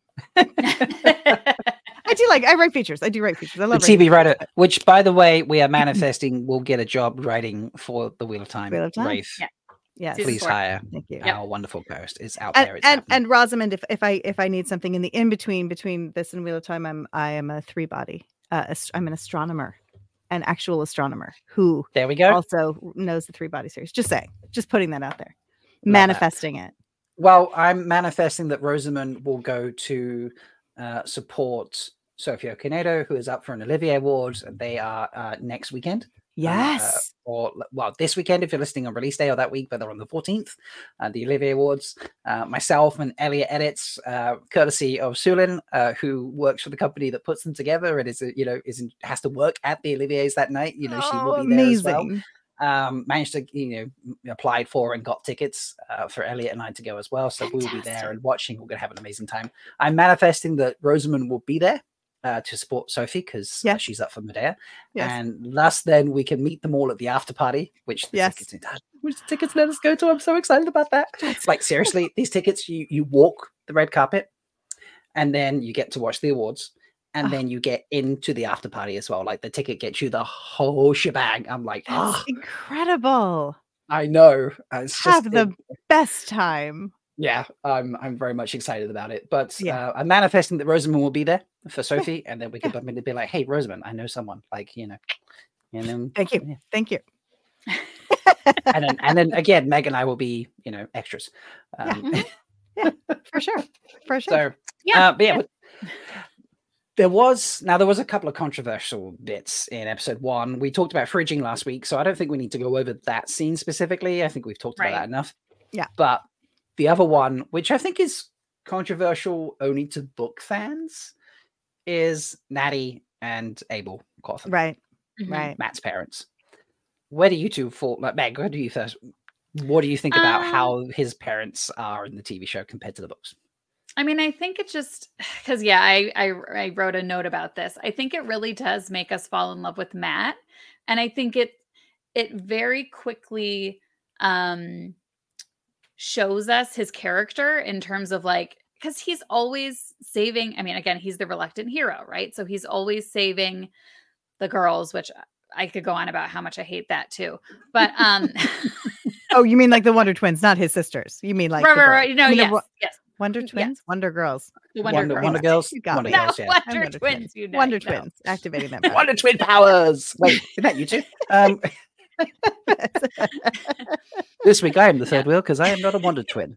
I write features. I do write features. I love the TV writer, which by the way, we are manifesting will get a job writing for the Wheel of Time. Rafe. Yeah. Please hire. Thank you. Our wonderful co-host is out there. And Rosamund, if I need something in the in between this and Wheel of Time, I am a 3-body. I'm an astronomer, an actual astronomer who there we go also knows the 3-body series. Just saying, just putting that out there, manifesting it. Well, I'm manifesting that Rosamund will go to support Sophia Okonedo, who is up for an Olivier Award, and they are next weekend. Yes. This weekend if you're listening on release day, or that week, but they're on the 14th, the Olivier Awards. Myself and Elliot edits, courtesy of Sulin, who works for the company that puts them together and has to work at the Olivier's that night. You know, she will be there as well. Managed to applied for and got tickets for Elliot and I to go as well, so we'll be there and watching. We're gonna have an amazing time. I'm manifesting that Rosamund will be there to support Sophie, because she's up for Medea, and thus then we can meet them all at the after party, which the tickets let us go to. I'm so excited about that. Like seriously, these tickets, you walk the red carpet and then you get to watch the awards, and then you get into the after party as well. Like the ticket gets you the whole shebang. I'm like, incredible. I know. Have the best time. Yeah, I'm very much excited about it. But I'm manifesting that Rosamund will be there for Sophie, and then we could be like, hey, Rosamund, I know someone. Like, you know. And then Thank you. and then again, Meg and I will be, extras. Yeah, for sure. So but there was a couple of controversial bits in episode 1. We talked about fridging last week, so I don't think we need to go over that scene specifically. I think we've talked about that enough. Yeah. But the other one, which I think is controversial only to book fans, is Natty and Abel Cawthon. Right. Matt's parents. Where do you two fall? Like, Meg, where do you first? What do you think about how his parents are in the TV show compared to the books? I mean, I think it just because I wrote a note about this. I think it really does make us fall in love with Matt, and I think it very quickly shows us his character in terms of like, because he's always saving. I mean, again, he's the reluctant hero, right? So he's always saving the girls, which I could go on about how much I hate that too. But oh, you mean like the Wonder Twins, not his sisters? You mean like right? No, yes. Wonder Twins, Wonder Girls, Wonder Girls, Wonder Girls, yeah. Wonder Twins, Wonder Twins, activating them. Wonder Twin powers. Wait, is that you two? This week I am the third wheel because I am not a Wonder Twin.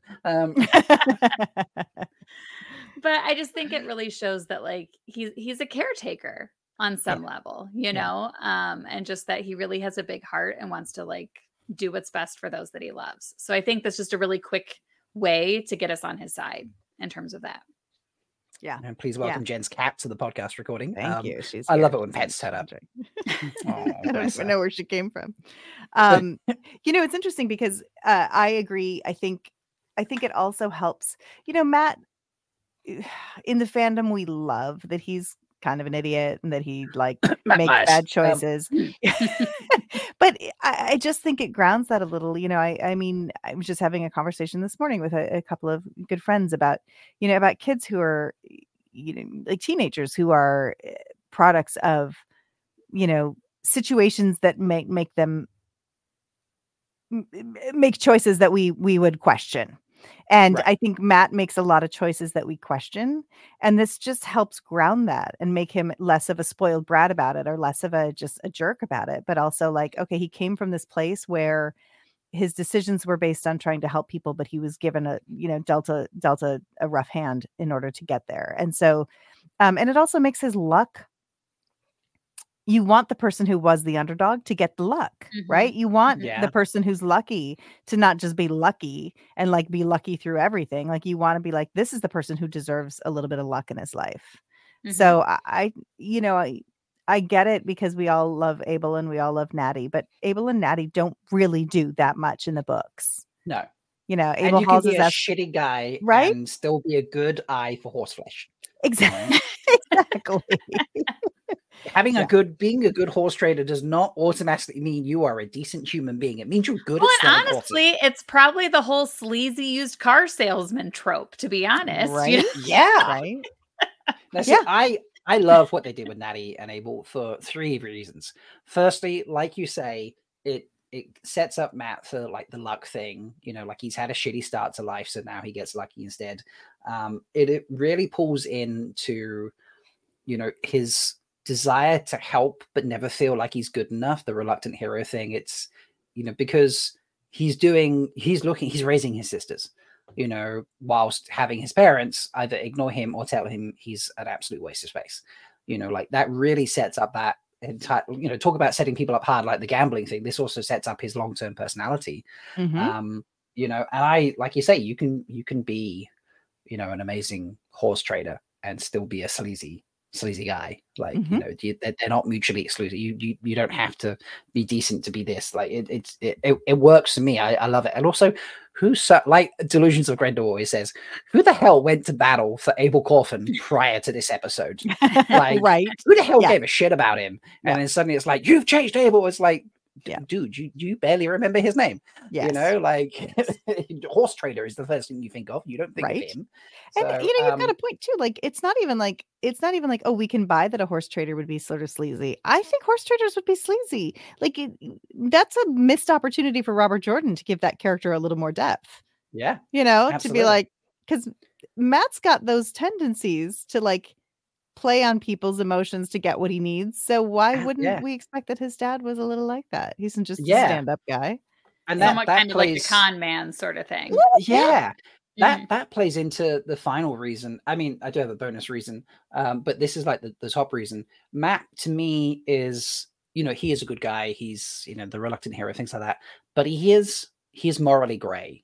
But I just think it really shows that like he's a caretaker on some level, you know, and just that he really has a big heart and wants to like do what's best for those that he loves. So I think that's just a really quick way to get us on his side in terms of that. Yeah. And please welcome Jen's cat to the podcast recording. Thank you. I love it when pets turn up. I don't even know where she came from. You know, it's interesting because I agree. I think it also helps, you know, Matt, in the fandom, we love that he's kind of an idiot and that he like makes bad choices. But I just think it grounds that a little. You know, I mean, I was just having a conversation this morning with a couple of good friends about, you know, about kids who are, you know, like teenagers who are products of, you know, situations that make them make choices that we would question. And I think Matt makes a lot of choices that we question. And this just helps ground that and make him less of a spoiled brat about it or less of just a jerk about it. But also like, okay, he came from this place where his decisions were based on trying to help people, but he was given dealt a rough hand in order to get there. And so, and it also makes his luck. You want the person who was the underdog to get the luck, right? You want the person who's lucky to not just be lucky and like be lucky through everything. Like you want to be like, this is the person who deserves a little bit of luck in his life. So I get it because we all love Abel and we all love Natty, but Abel and Natty don't really do that much in the books. No. You know, Abel Halls is a shitty guy, right? And still be a good eye for horseflesh. Exactly. Exactly. Being a good horse trader does not automatically mean you are a decent human being. It means you're good at selling honestly, horses. It's probably the whole sleazy used car salesman trope, to be honest. Right? You know? Yeah. Right. I love what they did with Natty and Abel for 3 reasons. Firstly, like you say, it sets up Matt for like the luck thing. You know, like he's had a shitty start to life, so now he gets lucky instead. It really pulls into, you know, his desire to help but never feel like he's good enough, the reluctant hero thing. It's, you know, because he's raising his sisters, you know, whilst having his parents either ignore him or tell him he's an absolute waste of space. You know, like that really sets up that entire, you know, talk about setting people up hard, like the gambling thing. This also sets up his long-term personality. You know, and I, like you say, you can be, you know, an amazing horse trader and still be a sleazy guy. Like, you know, they're not mutually exclusive. You don't have to be decent to be this. Like it works for me. I love it. And also, like Delusions of Grendel always says, who the hell went to battle for Abel Coffin prior to this episode? Like, right? Who the hell gave a shit about him? And then suddenly it's like, you've changed Abel. It's like, dude, you barely remember his name. You know, like horse trader is the first thing you think of. You don't think of him. And so, you know, you've got a point too. Like it's not even like oh, we can buy that a horse trader would be sort of sleazy. I think horse traders would be sleazy. Like that's a missed opportunity for Robert Jordan to give that character a little more depth. Yeah. You know, absolutely. To be like, because Matt's got those tendencies to like play on people's emotions to get what he needs. So why wouldn't we expect that his dad was a little like that? He's just a stand-up guy. And that kind of plays... like the con man sort of thing. Yeah. That plays into the final reason. I mean, I do have a bonus reason, but this is like the top reason. Matt, to me, is, you know, he is a good guy. He's, you know, the reluctant hero, things like that. But he is morally gray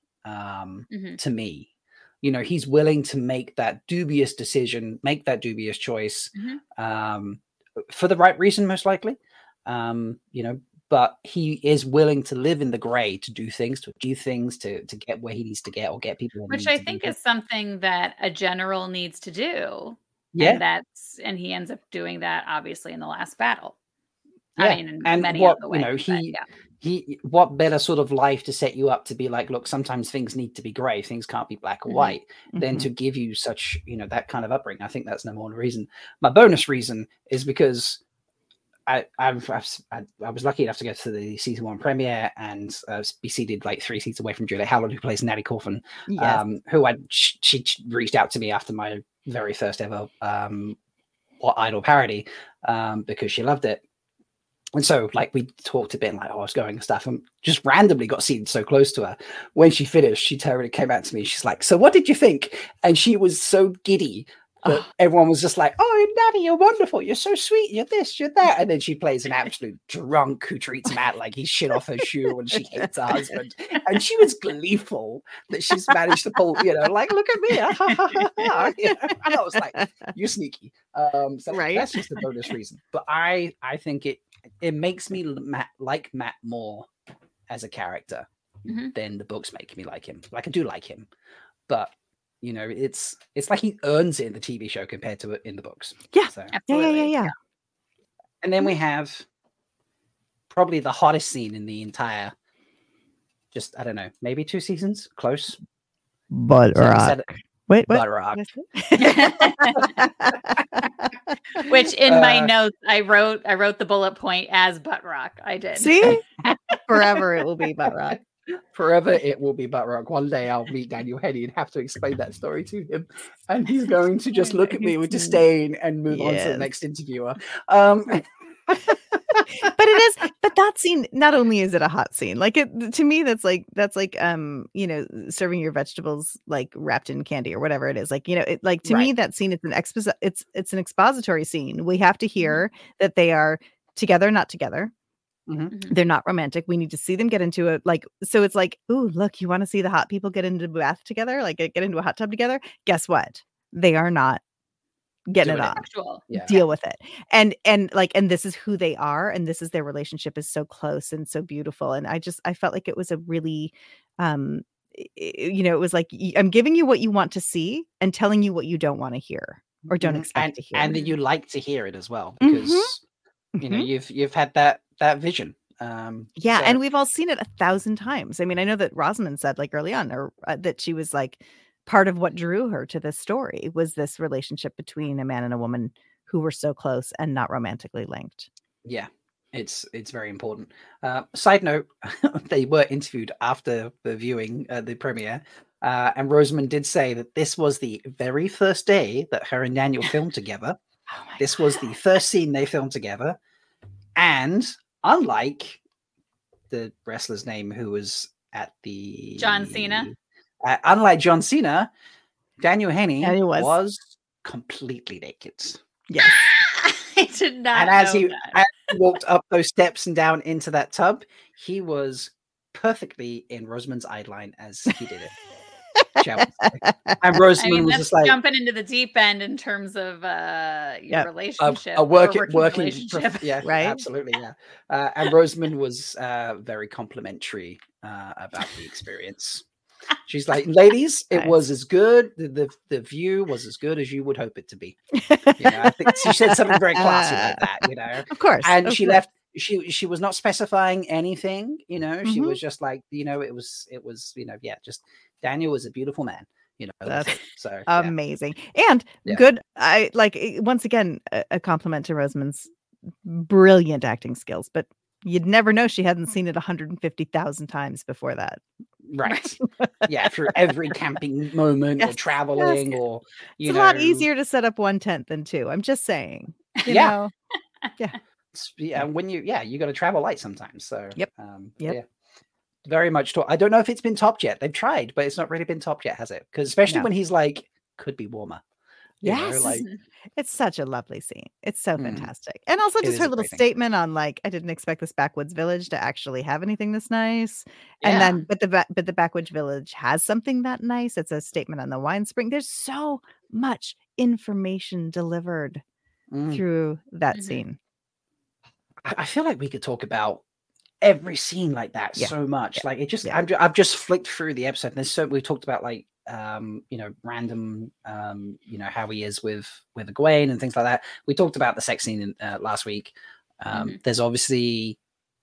to me. You know, he's willing to make that dubious decision, make that dubious choice for the right reason, most likely. You know, but he is willing to live in the gray, to do things, to achieve things, to get where he needs to get, or get people. Which I think is something that a general needs to do. Yeah. And he ends up doing that obviously in the last battle. Yeah. I mean, and many what, of the ways, what better sort of life to set you up to be like, look, sometimes things need to be gray, things can't be black or white, than to give you such, that kind of upbringing. I think that's number one reason. My bonus reason is because I was lucky enough to go to the season 1 premiere and be seated like 3 seats away from Julia Howland, who plays Natty Coffin, who she reached out to me after my very first ever Idol parody because she loved it. And so, like, we talked a bit, like, I was going and stuff, and just randomly got seated so close to her. When she finished, she totally came out to me. She's like, "So what did you think?" And she was so giddy that everyone was just like, "Oh, Natty, you're wonderful. You're so sweet. You're this, you're that." And then she plays an absolute drunk who treats Matt like he's shit off her shoe and she hates her husband. And she was gleeful that she's managed to pull, like, "Look at me." And I was like, "You're sneaky." So that's just a bonus reason. But I think it makes me like Matt more as a character than the books make me like him. Like, I do like him, but it's like he earns it in the TV show compared to it in the books. Yeah, so, absolutely. Yeah. And then we have probably the hottest scene in the entire, just, I don't know, maybe 2 seasons, close. Butt-Rock. Wait, what? Butt-Rock. Which in my notes I wrote the bullet point as Butt-Rock. I did. See? Forever it will be Butt-Rock. Forever it will be Butt-Rock. One day I'll meet Daniel Henney and have to explain that story to him, and he's going to just look at me with disdain and move on to the next interviewer. But that scene, not only is it a hot scene, like, to me that's like serving your vegetables like wrapped in candy or whatever it is, like, to me that scene, it's an expository scene. We have to hear that they are together, not together. They're not romantic. We need to see them get into it. Like, so it's like, ooh, look, you want to see the hot people get into a bath together, like get into a hot tub together? Guess what? They are not getting it on. Deal with it. And this is who they are, and this is their relationship is so close and so beautiful. And I felt like it was a really it was like, I'm giving you what you want to see and telling you what you don't want to hear or don't expect to hear. And that you like to hear it as well, because you've had that vision. And we've all seen it 1,000 times. I mean, I know that Rosamund said, like, early on, or that she was like, part of what drew her to this story was this relationship between a man and a woman who were so close and not romantically linked. Yeah, it's very important. Side note, they were interviewed after the viewing, the premiere, and Rosamund did say that this was the very first day that her and Daniel filmed together. This was the first scene they filmed together, and unlike the wrestler's name who was at the John Cena. Unlike John Cena, Daniel Henney was completely naked. Yes. I did not and as he walked up those steps and down into that tub, he was perfectly in Rosamund's eye line as he did it. And Rosamund was just like jumping into the deep end in terms of your relationship, a working relationship. Right? Absolutely, yeah. And Rosamund was very complimentary about the experience. She's like, "Ladies, it was as good. The view was as good as you would hope it to be." I think she said something very classy like that. Of course. And she left. She was not specifying anything. She was just like, it was. Just Daniel was a beautiful man. That's so amazing and good. I like, once again, a compliment to Rosamund's brilliant acting skills, but you'd never know she hadn't seen it 150,000 times before that. Right. Yeah, through every camping moment or traveling or it's a lot easier to set up 1 tent than 2. I'm just saying. You know? Yeah. When you got to travel light sometimes. So yep. Very much. I don't know if it's been topped yet. They've tried, but it's not really been topped yet, has it? Because especially when he's like, could be warmer. Yes. It's such a lovely scene. It's so fantastic. And also just her little statement on, like, I didn't expect this backwoods village to actually have anything this nice. And then, but the backwoods village has something that nice. It's a statement on the wine spring. There's so much information delivered through that scene. I feel like we could talk about every scene like that Yeah. so much. Yeah. Like it just, Yeah. I've just flicked through the episode. And there's so we talked about like, random, how he is with Egwene and things like that. We talked about the sex scene last week. There's obviously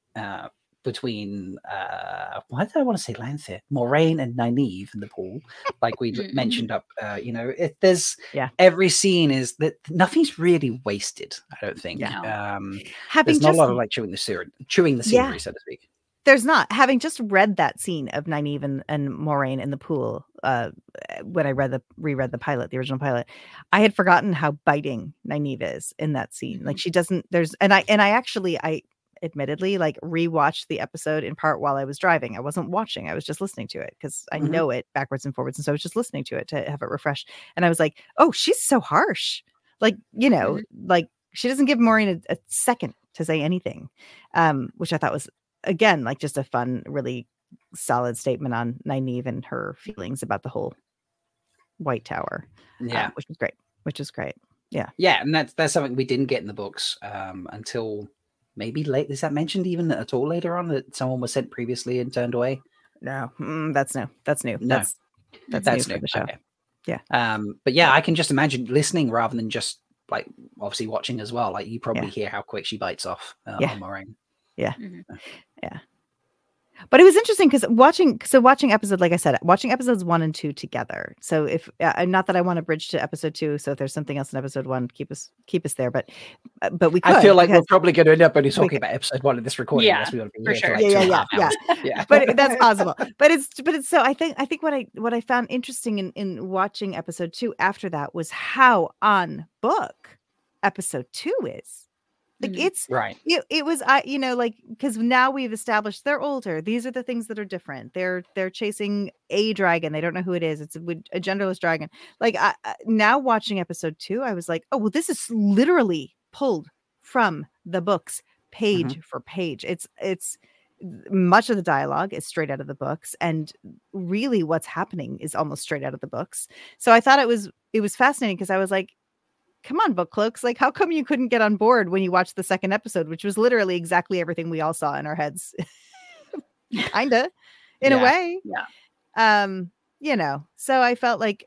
between why did I want to say Lanthir, Moraine and Nynaeve in the pool, like we mentioned up. There's every scene is that nothing's really wasted. I don't think. There's not a lot of like chewing the scenery, so to speak. There's not. Having just read that scene of Nynaeve and Moraine in the pool, when I reread the original pilot, I had forgotten how biting Nynaeve is in that scene. Like she doesn't. I admittedly like rewatched the episode in part while I was driving. I wasn't watching. I was just listening to it because I know it backwards and forwards, and so I was just listening to it to have it refreshed. And I was like, oh, she's so harsh. Like like she doesn't give Moraine a second to say anything, which I thought was, again, like just a fun, really solid statement on Nynaeve and her feelings about the whole White Tower. Which is great. Yeah, and that's something we didn't get in the books until maybe late. Is that mentioned even at all later on, that someone was sent previously and turned away? No, that's new. That's new. No. That's new for the show. Okay. Yeah. But yeah, I can just imagine listening rather than just like obviously watching as well. Like you probably hear how quick she bites off on Moraine. Yeah. Yeah. But it was interesting because watching episode, like I said, watching episodes 1 and 2 together. So if not that I want to bridge to episode 2, so if there's something else in episode 1, keep us there. But we could. I feel like we're probably going to end up only talking about episode 1 in this recording. Yeah, we want to be for here sure. for like Yeah. But that's possible. But it's so I think what I found interesting in watching episode 2 after that was how on book episode 2 is. Like it's right. It was like, because now we've established they're older. These are the things that are different. They're chasing a dragon. They don't know who it is. It's a genderless dragon. Like now watching episode 2, I was like, oh well, this is literally pulled from the books, page for page. It's much of the dialogue is straight out of the books, and really what's happening is almost straight out of the books. So I thought it was fascinating because I was like, come on, book cloaks, like how come you couldn't get on board when you watched the second episode, which was literally exactly everything we all saw in our heads? Kinda, in a way. So I felt like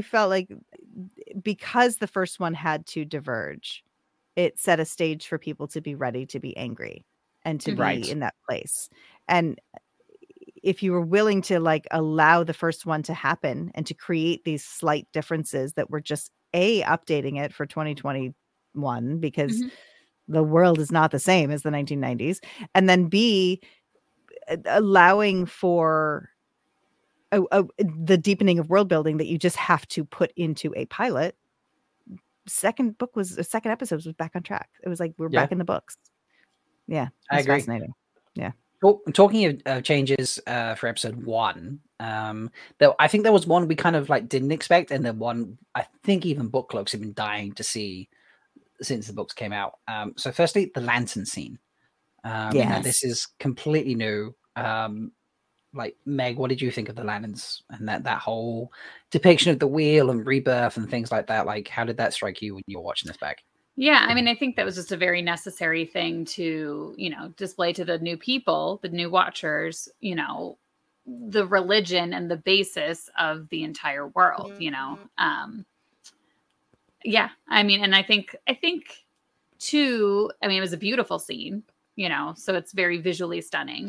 because the first one had to diverge, it set a stage for people to be ready to be angry and to be in that place. And if you were willing to like allow the first one to happen and to create these slight differences that were just updating it for 2021 because the world is not the same as the 1990s, and then B, allowing for the deepening of world building that you just have to put into a pilot. Second episode was back on track. It was like we're back in the books. Yeah, I agree. Fascinating. Yeah. Talking of changes for episode 1, I think there was one we kind of like didn't expect, and then one I think even book cloaks have been dying to see since the books came out. So firstly, the lantern scene. This is completely new. Like Meg, what did you think of the lanterns and that whole depiction of the wheel and rebirth and things like that? Like, how did that strike you when you were watching this back? Yeah, I mean, I think that was just a very necessary thing to, display to the new people, the new watchers, the religion and the basis of the entire world, Yeah, I mean, and I think too, I mean, it was a beautiful scene, so it's very visually stunning.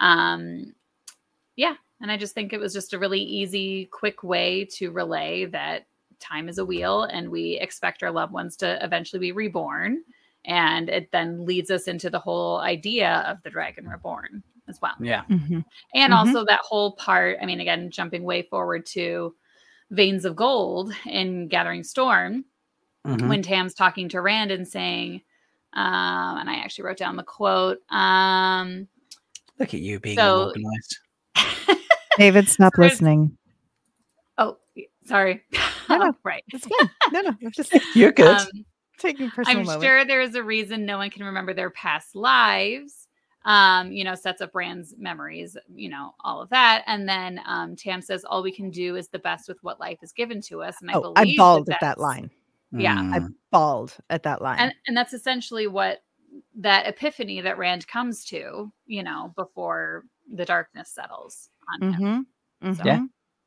Yeah, and I just think it was just a really easy, quick way to relay that time is a wheel and we expect our loved ones to eventually be reborn. And it then leads us into the whole idea of the Dragon Reborn as well. Yeah. And also that whole part, I mean, again, jumping way forward to Veins of Gold in Gathering Storm, when Tam's talking to Rand and saying, and I actually wrote down the quote. Look at you being organized. David, stop listening. Oh, sorry. No, right. It's fine. No. You're good. Taking personal moment. Sure there is a reason no one can remember their past lives. Sets up Rand's memories, all of that. And then Tam says, all we can do is the best with what life has given to us. And I bawled at that line. Yeah. I bawled at that line. And that's essentially what that epiphany that Rand comes to, you know, before the darkness settles on him. So.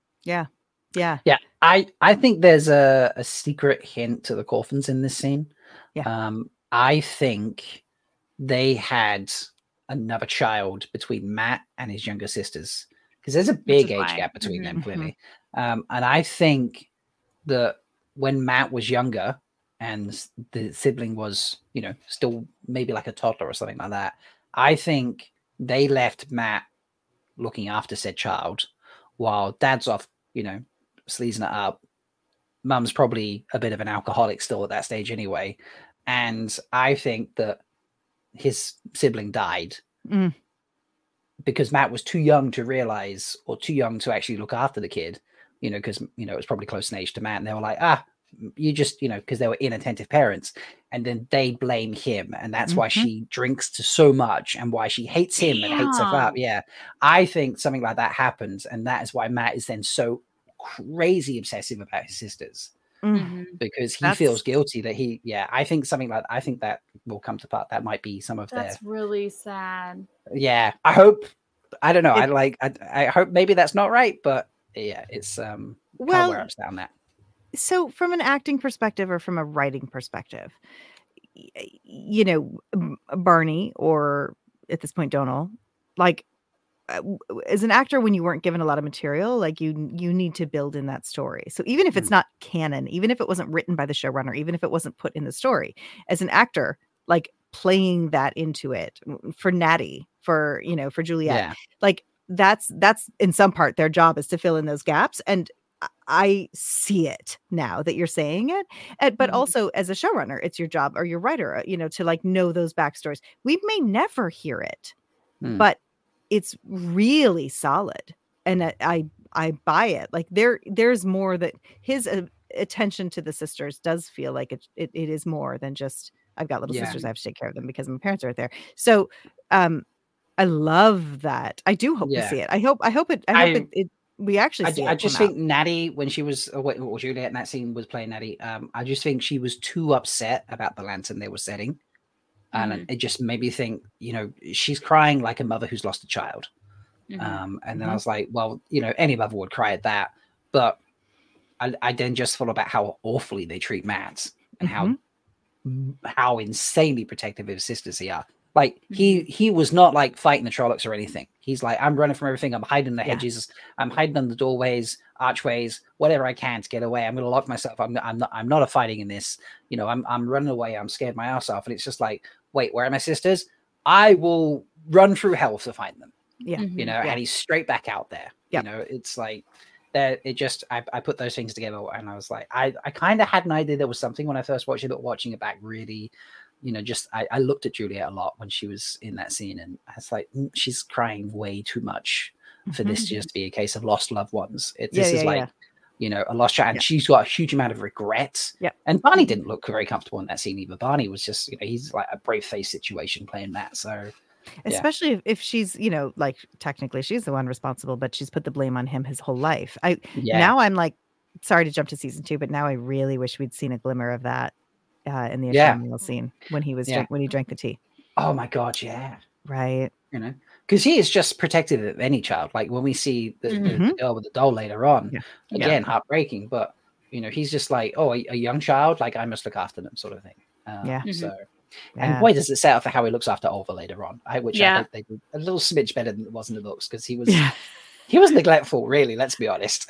Yeah. I think there's a secret hint to the Coffins in this scene. Yeah. I think they had another child between Matt and his younger sisters, because there's a big age gap between them, clearly. And I think that when Matt was younger and the sibling was, you know, still maybe like a toddler or something like that, I think they left Matt looking after said child while Dad's off, you know, sleazing it up. Mum's probably a bit of an alcoholic still at that stage anyway. And I think that his sibling died because Matt was too young to realize, or too young to actually look after the kid, you know, because, you know, it was probably close in age to Matt. And they were like, you just, you know, because they were inattentive parents. And then they blame him. And that's why she drinks to so much and why she hates him and hates her father. Yeah. I think something like that happens. And that is why Matt is then so crazy obsessive about his sisters. Because he feels guilty that I think something like I think that will come to part. That might be some of that's really sad. Yeah, I hope. I don't know. I hope maybe that's not right, but yeah, it's kind of where I'm at on that. So, from an acting perspective or from a writing perspective, you know, Barney, or at this point Donal, like, as an actor, when you weren't given a lot of material, like you need to build in that story. So even if it's not canon, even if it wasn't written by the showrunner, even if it wasn't put in the story, as an actor, like playing that into it for Natty, for, you know, for Juliet, like that's in some part their job is to fill in those gaps. And I see it now that you're saying it, but also as a showrunner, it's your job, or your writer, you know, to like know those backstories. We may never hear it, but it's really solid, and I buy it. Like there's more that his attention to the sisters does feel like it is more than just, I've got little sisters, I have to take care of them because my parents are right there. So I love that. I do hope to see it. I hope we actually see it. I just think Natty, when she was, or Juliet in that scene was playing Natty, I just think she was too upset about the lantern they were setting. And it just made me think, you know, she's crying like a mother who's lost a child. And then I was like, well, you know, any mother would cry at that. But I then just thought about how awfully they treat Matt and how insanely protective of his sisters they are. Like he was not like fighting the Trollocs or anything. He's like, I'm running from everything. I'm hiding in the hedges. I'm hiding on the doorways, archways, whatever I can to get away. I'm going to lock myself. I'm not a fighting in this. You know, I'm running away. I'm scared my ass off. And it's just like, wait, where are my sisters? I will run through hell to find them. Yeah. You know, and he's straight back out there. You know, it's like that. It just, I put those things together and I was like, I kind of had an idea there was something when I first watched it, but watching it back really, you know, just I looked at Juliet a lot when she was in that scene, and I was like, she's crying way too much for this to just be a case of lost loved ones. This is like, you know, a lost child, and she's got a huge amount of regret. And Barney didn't look very comfortable in that scene either. Barney was just, you know, he's like a brave face situation playing that. So, especially if she's, you know, like technically she's the one responsible, but she's put the blame on him his whole life. Now I'm like, sorry to jump to season 2, but now I really wish we'd seen a glimmer of that. In the Ashamil scene when he was when he drank the tea. Oh my god, right. You know, because he is just protective of any child. Like when we see the girl with the doll later on, again heartbreaking. But you know, he's just like, oh, a young child, like I must look after them, sort of thing. So, and boy, does it set up for how he looks after Olva later on. I think they did a little smidge better than it was in the books because he was he was neglectful, really. Let's be honest.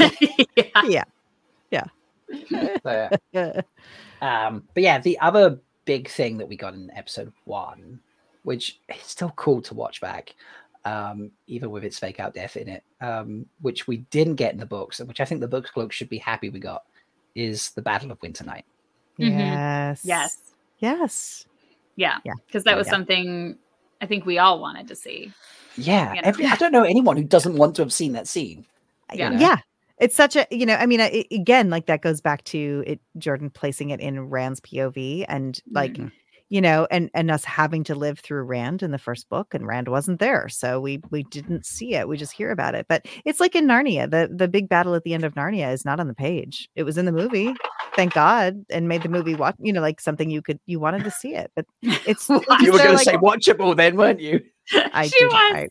But yeah, the other big thing that we got in episode 1, which is still cool to watch back, even with its fake out death in it, which we didn't get in the books, and which I think the book cloak should be happy we got, is the Battle of Winternight. Yes. Yeah. Because that was something I think we all wanted to see. Yeah. I don't know anyone who doesn't want to have seen that scene. Yeah. It's such a, you know, I mean, again, like that goes back to it, Jordan placing it in Rand's POV and like, you know, and us having to live through Rand in the first book, and Rand wasn't there. So we didn't see it. We just hear about it. But it's like in Narnia, the big battle at the end of Narnia is not on the page. It was in the movie. thank God, and made the movie watch, like something you wanted to see it. But it's you were going to say watchable then, weren't you? I did.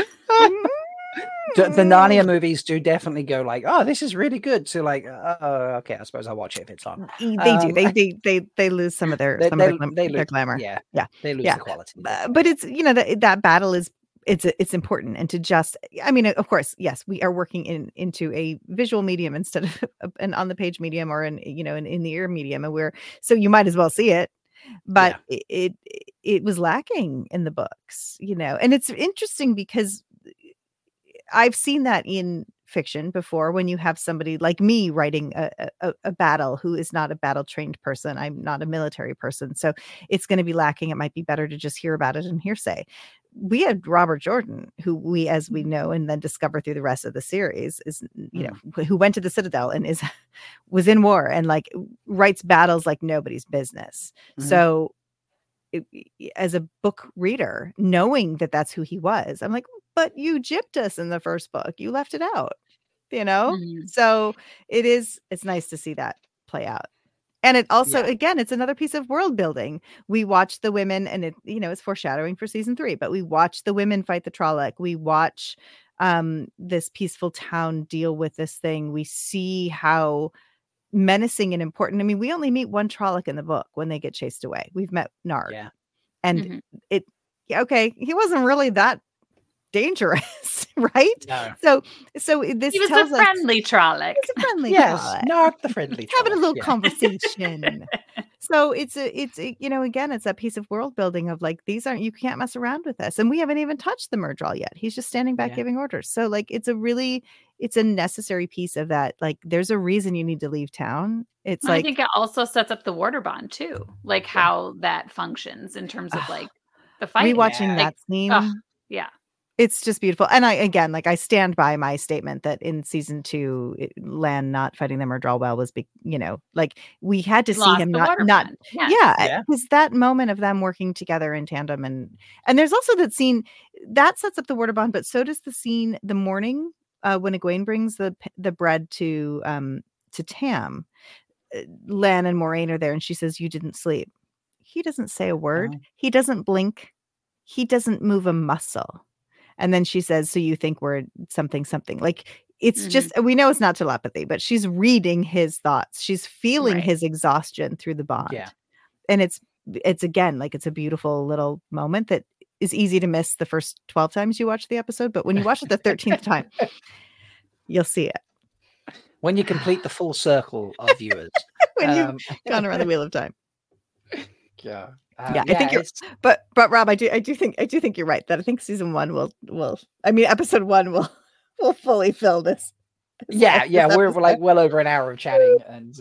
The Narnia movies do definitely go like, oh, this is really good. To like, okay, I suppose I'll watch it if it's on. They do. They lose some of their their glamour. Yeah, they lose the quality. But it's that battle is it's important, and to just, I mean, of course, yes, we are working into a visual medium instead of an on the page medium or in the ear medium, and so you might as well see it. But it was lacking in the books, and it's interesting because I've seen that in fiction before, when you have somebody like me writing a battle who is not a battle trained person. I'm not a military person, so it's going to be lacking. It might be better to just hear about it and hearsay. We had Robert Jordan, who as we know and then discover through the rest of the series, is who went to the Citadel and was in war and like writes battles like nobody's business. Mm-hmm. So as a book reader, knowing that that's who he was, I'm like, but you gypped us in the first book. You left it out, Mm-hmm. So it's nice to see that play out. And it also, again, it's another piece of world building. We watch the women, and it, it's foreshadowing for season 3, but we watch the women fight the Trolloc. We watch this peaceful town deal with this thing. We see how menacing and important. I mean, we only meet one Trolloc in the book when they get chased away. We've met Nard. And he wasn't really that dangerous, right? No. So this he was a friendly Trolloc. It's a friendly Trolloc. Not the friendly Trolloc. Having a little conversation. So it's again, it's that piece of world building of like, you can't mess around with this. And we haven't even touched the Myrddraal yet. He's just standing back giving orders. So like, it's a necessary piece of that. Like, there's a reason you need to leave town. It's I think it also sets up the Water Bond too, like how that functions in terms of like the fight. Rewatching that scene. It's just beautiful. And I stand by my statement that in season 2, Lan not fighting the Myrddraal well was big, like we had to see him because that moment of them working together in tandem, and there's also that scene that sets up the Water Bond, but so does the scene the morning when Egwene brings the bread to Tam. Lan and Moraine are there, and she says, "You didn't sleep." He doesn't say a word. He doesn't blink. He doesn't move a muscle. And then she says, "So you think we're something?" Like, it's just, we know it's not telepathy, but she's reading his thoughts. She's feeling his exhaustion through the bond. Yeah. And it's again, like, it's a beautiful little moment that is easy to miss the first 12 times you watch the episode. But when you watch it the 13th time, you'll see it. When you complete the full circle of viewers. When you've gone around the wheel of time. Yeah. I think you're, but Rob, I do think you're right, that I think season 1 episode 1 will fully fill this. We're like well over an hour of chatting, and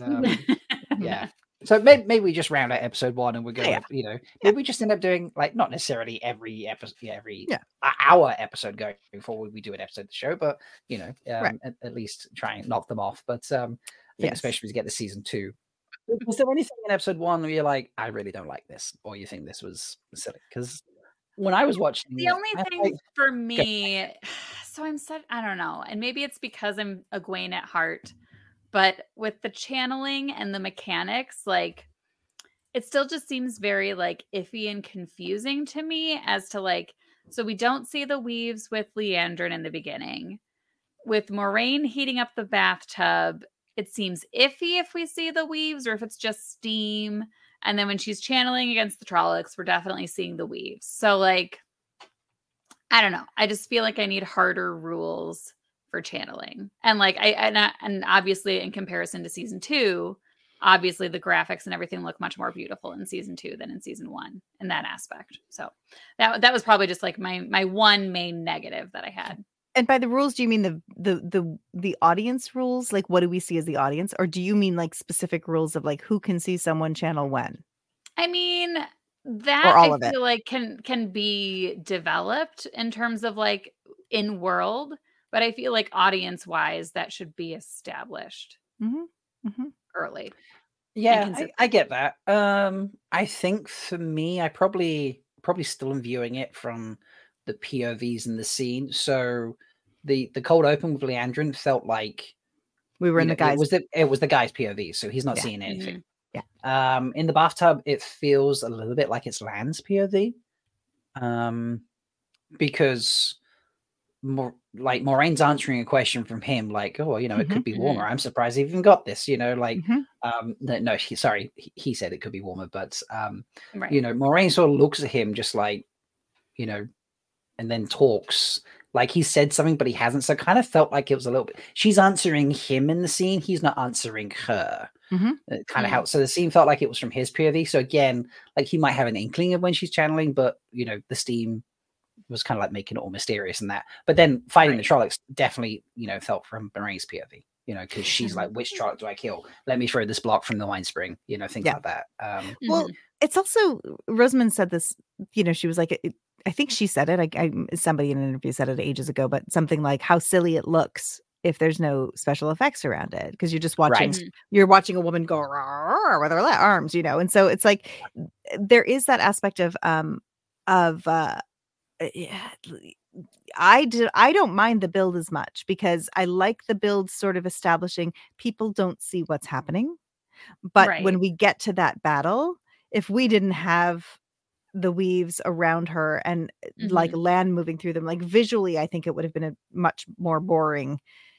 so maybe we just round out episode 1 and we're going maybe we just end up doing like not necessarily every episode, every hour episode going forward we do an episode of the show, but at least try and knock them off. But I think especially as we get to season 2. Was there anything in episode 1 where you're like, I really don't like this, or you think this was silly? Because when I was watching, the only thing for me, so I don't know, and maybe it's because I'm Egwene at heart, but with the channeling and the mechanics, like, it still just seems very like iffy and confusing to me as to like, so we don't see the weaves with Liandrin in the beginning, with Moraine heating up the bathtub. It seems iffy if we see the weaves or if it's just steam. And then when she's channeling against the Trollocs, we're definitely seeing the weaves. So like, I don't know. I just feel like I need harder rules for channeling. And like, and obviously in comparison to season 2, obviously the graphics and everything look much more beautiful in season 2 than in season 1 in that aspect. So that was probably just like my one main negative that I had. And by the rules, do you mean the audience rules? Like, what do we see as the audience? Or do you mean like specific rules of like who can see someone channel when? I mean, that I feel like can be developed in terms of like in world, but I feel like audience wise, that should be established early. Yeah, I get that. I think for me, I probably still am viewing it from the POVs in the scene. So the cold open with Liandrin felt like We were in the guys. It was the guy's POV, so he's not seeing anything. In the bathtub, it feels a little bit like it's Lan's POV, because Moiraine's answering a question from him, like, "Oh, it could be warmer. I'm surprised he even got this." No, he said it could be warmer, but Moiraine sort of looks at him just like, and then talks. Like he said something, but he hasn't. So it kind of felt like it was a little bit. She's answering him in the scene. He's not answering her. Kind of how. So the scene felt like it was from his POV. So again, like he might have an inkling of when she's channeling, but the steam was kind of like making it all mysterious and that. But then fighting the Trollocs definitely, felt from Moiraine's POV. Because she's like, which Trolloc do I kill? Let me throw this block from the wine spring. Things like that. Well, it's also Rosamund said this. She was like. I think she said it. Somebody in an interview said it ages ago, but something like how silly it looks if there's no special effects around it, because you're just watching. You're watching a woman go with her arms, and so it's like there is that aspect of I don't mind the build as much, because I like the build sort of establishing people don't see what's happening, but when we get to that battle, if we didn't have the weaves around her and like Lan moving through them, like visually, I think it would have been a much more boring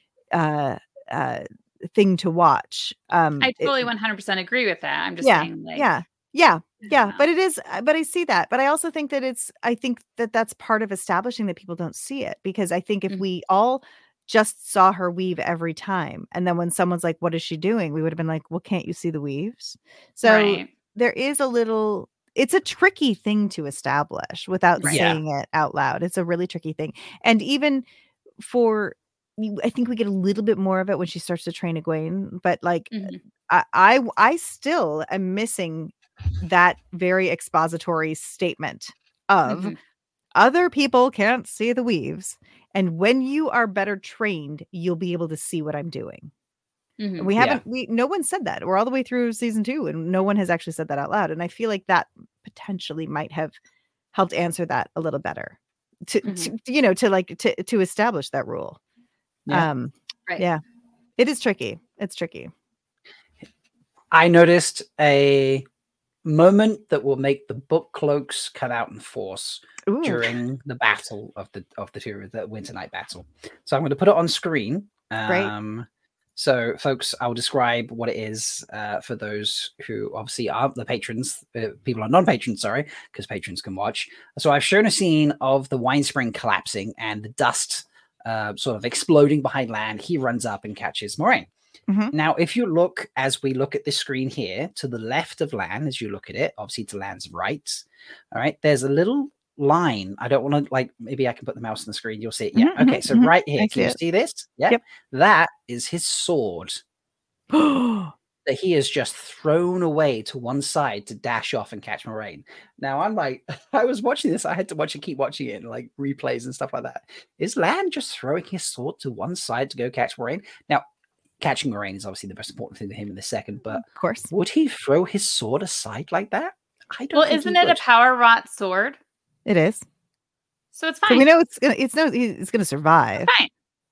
thing to watch. I totally 100% agree with that. I'm just saying, like, but it is, but I see that, but I also think that I think that that's part of establishing that people don't see it, because I think if we all just saw her weave every time, and then when someone's like, what is she doing? We would have been like, well, can't you see the weaves? So there is it's a tricky thing to establish without saying it out loud. It's a really tricky thing. And even I think we get a little bit more of it when she starts to train Egwene, but like, I still am missing that very expository statement of other people can't see the weaves. And when you are better trained, you'll be able to see what I'm doing. And we haven't, no one said that. We're all the way through season 2 and no one has actually said that out loud. And I feel like that potentially might have helped answer that a little better to establish that rule. It is tricky. It's tricky. I noticed a moment that will make the book cloaks come out in force during the battle of the Winter Night battle. So I'm going to put it on screen. So, folks, I'll describe what it is for those who obviously aren't the patrons. People are non-patrons, sorry, because patrons can watch. So I've shown a scene of the wine spring collapsing and the dust sort of exploding behind Lan. He runs up and catches Moiraine. Now, if you look, as we look at this screen here, to the left of Lan, as you look at it, obviously to Lan's right, all right, there's a little line. I don't want to, maybe I can put the mouse on the screen. You'll see it. Okay. So right here, can you see this? Yep. That is his sword that he has just thrown away to one side to dash off and catch Moiraine. Now I'm like, I was watching this. I had to keep watching it and like replays and stuff like that. Is Lan just throwing his sword to one side to go catch Moiraine? Now, catching Moiraine is obviously the most important thing to him in this second, but of course, would he throw his sword aside like that? I don't. Well, isn't it a power wrought sword? It is. So it's fine. So we know it's gonna survive. It's fine.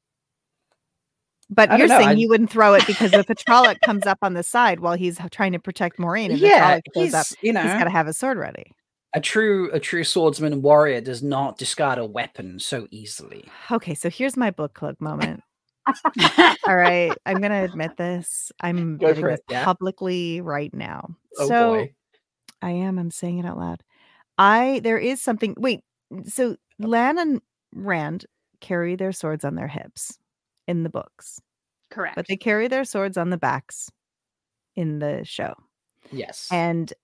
But you're saying you wouldn't throw it because if a Trolloc comes up on the side while he's trying to protect Moiraine, and the Trolloc goes up, he's got to have a sword ready. A true swordsman and warrior does not discard a weapon so easily. Okay, so here's my book club moment. All right, I'm gonna admit this. I'm doing this publicly right now. Oh boy. I am. I'm saying it out loud. There is something. Wait. So Lan and Rand carry their swords on their hips in the books, correct? But they carry their swords on the backs in the show. Yes. And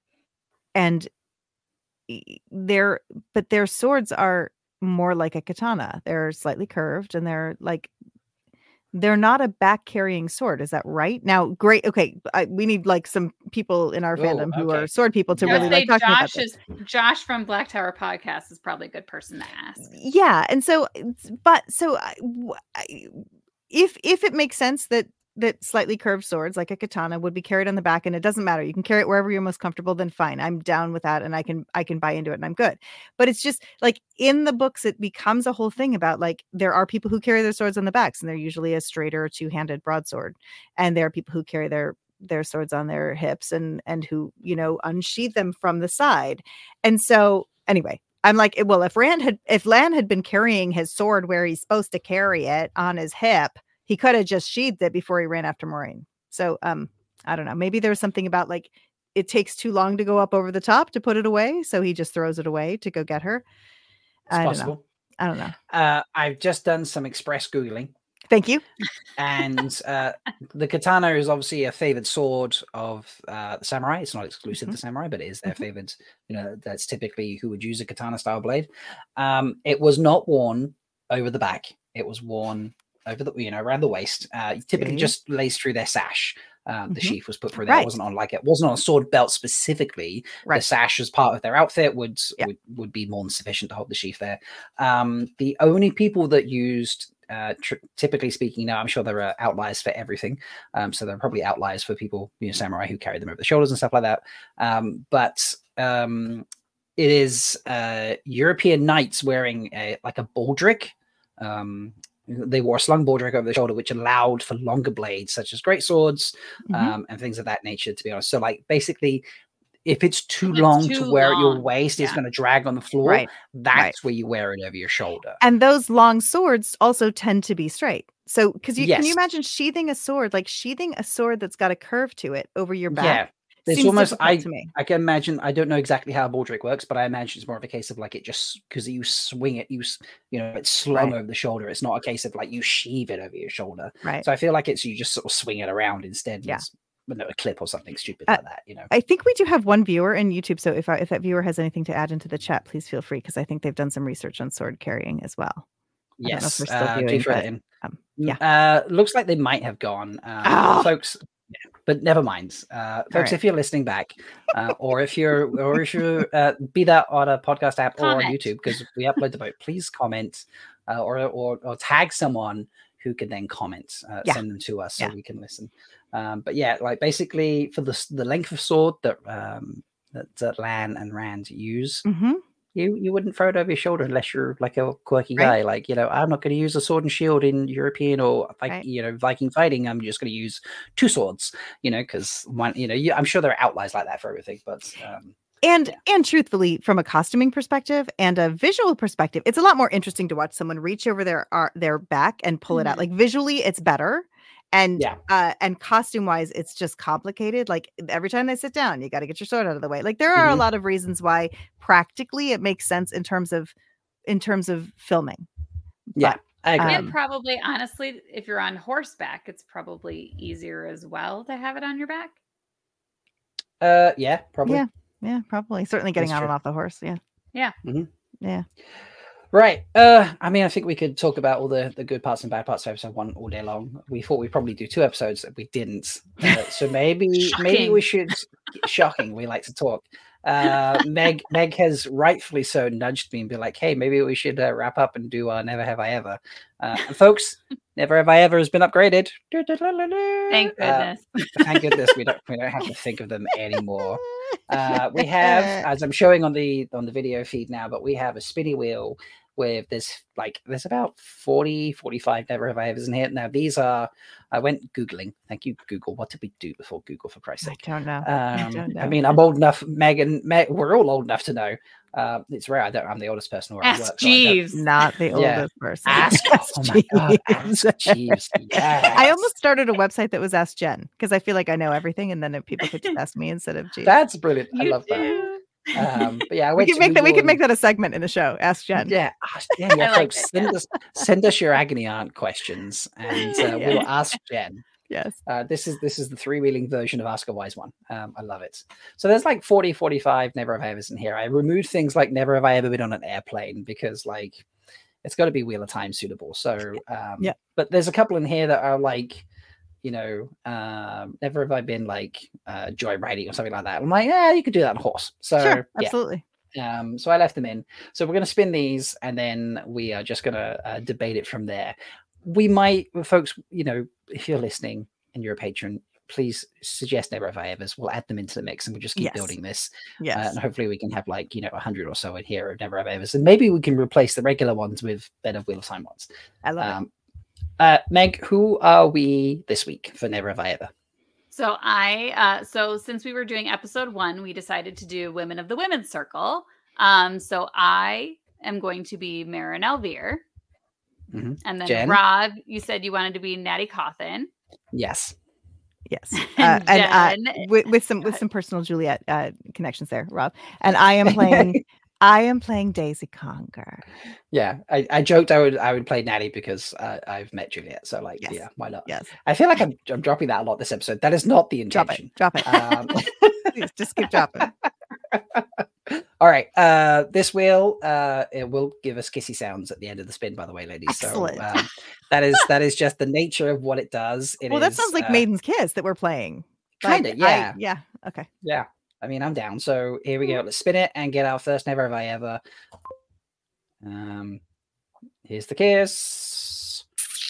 their swords are more like a katana. They're slightly curved, and they're not a back carrying sword. Is that right? Now, great. Okay. We need some people in our fandom who are sword people to really talking about this. Josh from Black Tower Podcast is probably a good person to ask. Yeah. And so, if it makes sense that that slightly curved swords like a katana would be carried on the back, and it doesn't matter. You can carry it wherever you're most comfortable, then fine. I'm down with that, and I can buy into it, and I'm good. But it's just like in the books, it becomes a whole thing about like there are people who carry their swords on the backs, and they're usually a straighter or two-handed broadsword, and there are people who carry their swords on their hips and who, you know, unsheath them from the side. And so anyway, I'm like, well, if Lan had been carrying his sword where he's supposed to carry it on his hip, he could have just sheathed it before he ran after Moiraine. So I don't know. Maybe there's something about like it takes too long to go up over the top to put it away, so he just throws it away to go get her. It's possible. I don't know. I've just done some express Googling. Thank you. And the katana is obviously a favored sword of the samurai. It's not exclusive to samurai, but it is their favored. You know, that's typically who would use a katana style blade. It was not worn over the back. It was worn over the, you know, around the waist. Typically just lays through their sash. The sheath was put through there. It wasn't on a sword belt specifically. The sash as part of their outfit would be more than sufficient to hold the sheath there. The only people that used, typically speaking, now I'm sure there are outliers for everything. So there are probably outliers for people, you know, samurai who carry them over the shoulders and stuff like that. But it is European knights wearing a baldric. They wore a slung baldric over the shoulder, which allowed for longer blades, such as great swords and things of that nature, to be honest. So, like, basically, if it's too long to wear at your waist, it's going to drag on the floor. That's where you wear it over your shoulder. And those long swords also tend to be straight. So, because can you imagine sheathing a sword that's got a curve to it over your back? Yeah. It's almost, I can imagine, I don't know exactly how a baldric works, but I imagine it's more of a case of like it just, because you swing it, you know, it's slung over the shoulder. It's not a case of like you sheave it over your shoulder. Right. So I feel like you just sort of swing it around instead. Yeah. With a clip or something stupid like that, you know. I think we do have one viewer in YouTube. So if that viewer has anything to add into the chat, please feel free, because I think they've done some research on sword carrying as well. Yes. Looks like they might have gone. Folks. Yeah, but never mind, folks. If you're listening back, or if you're be that on a podcast app or on YouTube, because we upload the vote, please comment or tag someone who can then comment, send them to us so we can listen. But yeah, like basically for the length of sword that Lan and Rand use. You wouldn't throw it over your shoulder unless you're like a quirky guy. Like, you know, I'm not going to use a sword and shield in European or you know, Viking fighting. I'm just going to use two swords, you know, because one, you know, I'm sure there are outliers like that for everything, but and truthfully, from a costuming perspective and a visual perspective, it's a lot more interesting to watch someone reach over their back and pull it out. Like visually, it's better. And costume wise, it's just complicated. Like every time they sit down, you got to get your sword out of the way. Like there are a lot of reasons why practically it makes sense in terms of filming. Yeah. But, and probably, honestly, if you're on horseback, it's probably easier as well to have it on your back. Yeah, probably. Yeah, probably. Certainly getting on and off the horse. Yeah. Yeah. Right. I mean, I think we could talk about all the good parts and bad parts of episode 1 all day long. We thought we'd probably do 2 episodes, that we didn't. So maybe we should. Shocking. We like to talk. Meg has rightfully so nudged me and be like, "Hey, maybe we should wrap up and do Never Have I Ever." And folks, Never Have I Ever has been upgraded. Thank goodness. Thank goodness we don't have to think of them anymore. We have, as I'm showing on the video feed now, but we have a spinny wheel with there's about 45 Never Have I Ever's in here. Now these are, I went Googling. Thank you, Google. What did we do before Google, for Christ's sake? I don't know. I mean, I'm old enough, Meg, we're all old enough to know. It's rare. I'm the oldest person where I work. Jeeves, not the oldest person. Ask Jeeves. Yes. I almost started a website that was Ask Jen, because I feel like I know everything, and then if people could just ask me instead of Jeeves. That's brilliant. I love that. But yeah, we could make that a segment in the show. Ask Jen. Yeah, folks, send us your agony aunt questions, and we'll ask Jen. Yes. This is the 3-wheeling version of Ask a Wise One. I love it. So there's like 45 Never Have I Ever's in here. I removed things like Never Have I Ever Been on an Airplane, because like it's got to be Wheel of Time suitable. So but there's a couple in here that are like, you know, never have I been like joyriding or something like that. I'm like, yeah, you could do that on a horse. So sure, absolutely. So I left them in. So we're going to spin these, and then we are just going to debate it from there. We might, folks, you know, if you're listening and you're a patron, please suggest Never Have I Ever's. We'll add them into the mix and we'll just keep building this. Yes. And hopefully we can have 100 or so in here of Never Have I Ever's. And maybe we can replace the regular ones with better Wheel of Time ones. I love it. Meg, who are we this week for Never Have I Ever? So so since we were doing episode 1, we decided to do Women of the Women's Circle. So I am going to be Marin Elvire. Mm-hmm. And then Jen? Rob, you said you wanted to be Natty Cawthon. Yes. Yes, and with some personal Juliet connections there, Rob. And I am playing Daisy Conger. Yeah, I joked I would play Natty because I've met Juliet, so yeah, why not? Yes, I feel like I'm dropping that a lot this episode. That is not the intention. Drop it. Please, just keep dropping. All right, this wheel it will give us kissy sounds at the end of the spin, by the way, ladies. Excellent. So that is just the nature of what it does. That sounds like Maiden's Kiss that we're playing. Kind of, yeah. Yeah. Okay. Yeah. I mean, I'm down. So here we go. Let's spin it and get our first Never Have I Ever. Here's the kiss.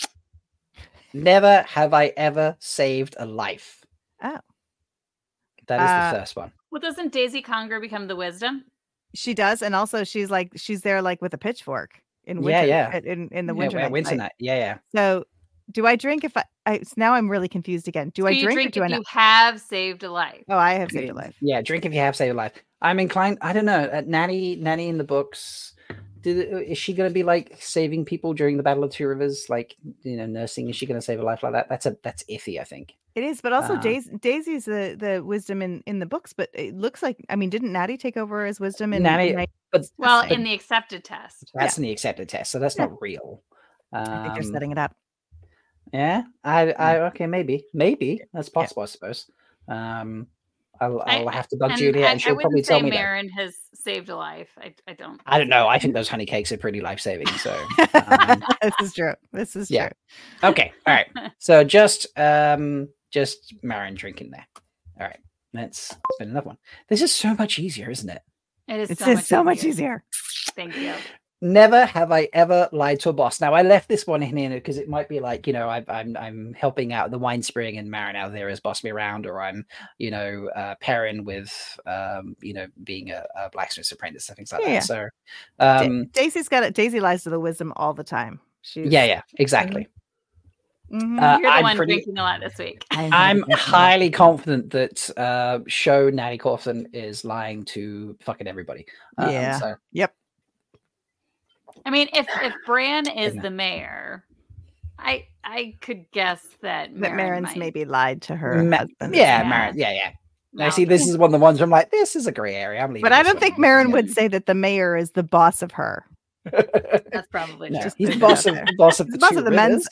Never have I ever saved a life. Oh. That is the first one. Well, doesn't Daisy Conger become the wisdom? She does, and also she's there with a pitchfork in winter. In the winter. Winter night. Yeah. So, do I drink if I now I'm really confused again. Do I drink or do I not? You have saved a life. Oh, I have saved a life. Yeah, drink if you have saved a life. I'm inclined. I don't know. Nanny in the books. Is she going to be saving people during the Battle of Two Rivers? Nursing? Is she going to save a life like that? That's iffy, I think. It is, but also Daisy's the wisdom in the books. But it looks like didn't Natty take over as wisdom in Natty? But in the accepted test. That's in the accepted test, so that's not real. I think they're setting it up. Yeah, okay, maybe that's possible, I suppose. I'll have to bug Julia, and she'll probably tell me. Marin has saved a life. I don't. I don't know. I think those honey cakes are pretty life saving. So this is true. True. Okay. All right. So just Marin drinking there. All right. Let's spin another one. This is so much easier, isn't it? It is. It's so much easier. Thank you. Never have I ever lied to a boss. Now I left this one in here because it might be I'm helping out the Wine Spring and Marin out there has bossed me around, or I'm pairing with being a blacksmith's apprentice and things like that. So Daisy's got it. Daisy lies to the wisdom all the time. Exactly. Mm-hmm. You're the one drinking a lot this week. I'm highly confident that show Natty Cawthon is lying to fucking everybody. Yep. I mean, if Bran is the mayor, I could guess that Marin's maybe lied to her husband. Marin. Yeah. Now, see, this is one of the ones where I'm like, this is a gray area. I'm leaving. But I don't think Marin would say that the mayor is the boss of her. That's probably no, he's the boss of the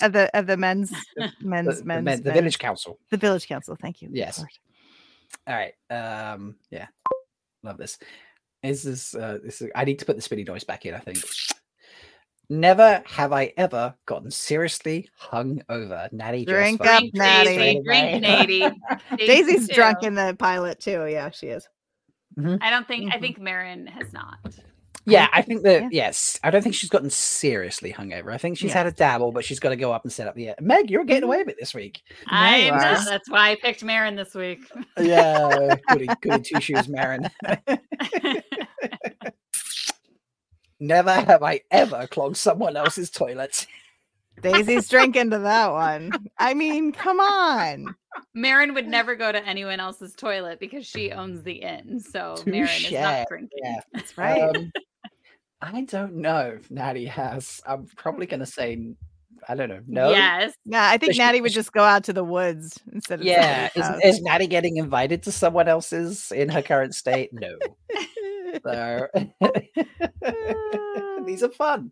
men's village council. The village council. Thank you. Yes. All right. Yeah. Love this. This I need to put the spinny noise back in, I think. Never have I ever gotten seriously hung over. Natty, drink up, Natty. Drink, Natty. Daisy's drunk in the pilot too. Yeah, she is. Mm-hmm. I don't think. I think Marin has not. Yeah, I think that. Yes, I don't think she's gotten seriously hungover. I think she's had a dabble, but she's got to go up and set up the. Meg, you're getting away with it this week. I know. That's why I picked Marin this week. Yeah, goody two shoes, Marin. Never have I ever clogged someone else's toilet. Daisy's drinking to that one. I mean, come on. Marin would never go to anyone else's toilet because she owns the inn. So Marin is not drinking. Yeah, that's right. I don't know if Natty has. I'm probably going to say, I don't know. No. Yes. No, I think Natty would just go out to the woods instead of. Yeah. Is Natty getting invited to someone else's in her current state? No. So these are fun.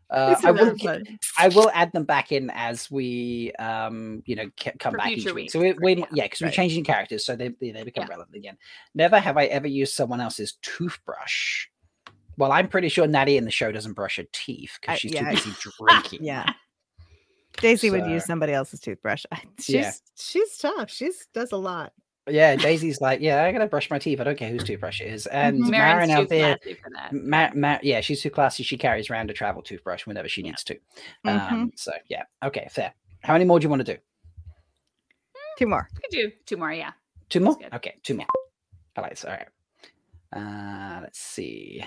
I will add them back in as we come back each week. So because we're changing characters, so they become relevant again. Never have I ever used someone else's toothbrush. Well, I'm pretty sure Natty in the show doesn't brush her teeth because she's too busy drinking. Yeah. Daisy would use somebody else's toothbrush. She's tough. She does a lot. Yeah, Daisy's like, I gotta brush my teeth. I don't care whose toothbrush it is. And Marin out there, she's too classy. She carries around a travel toothbrush whenever she needs to. So yeah, okay, fair. How many more do you want to do? Two more. We could do 2 more. Yeah. 2 more? Okay, 2 more. All right. So, all right. Let's see.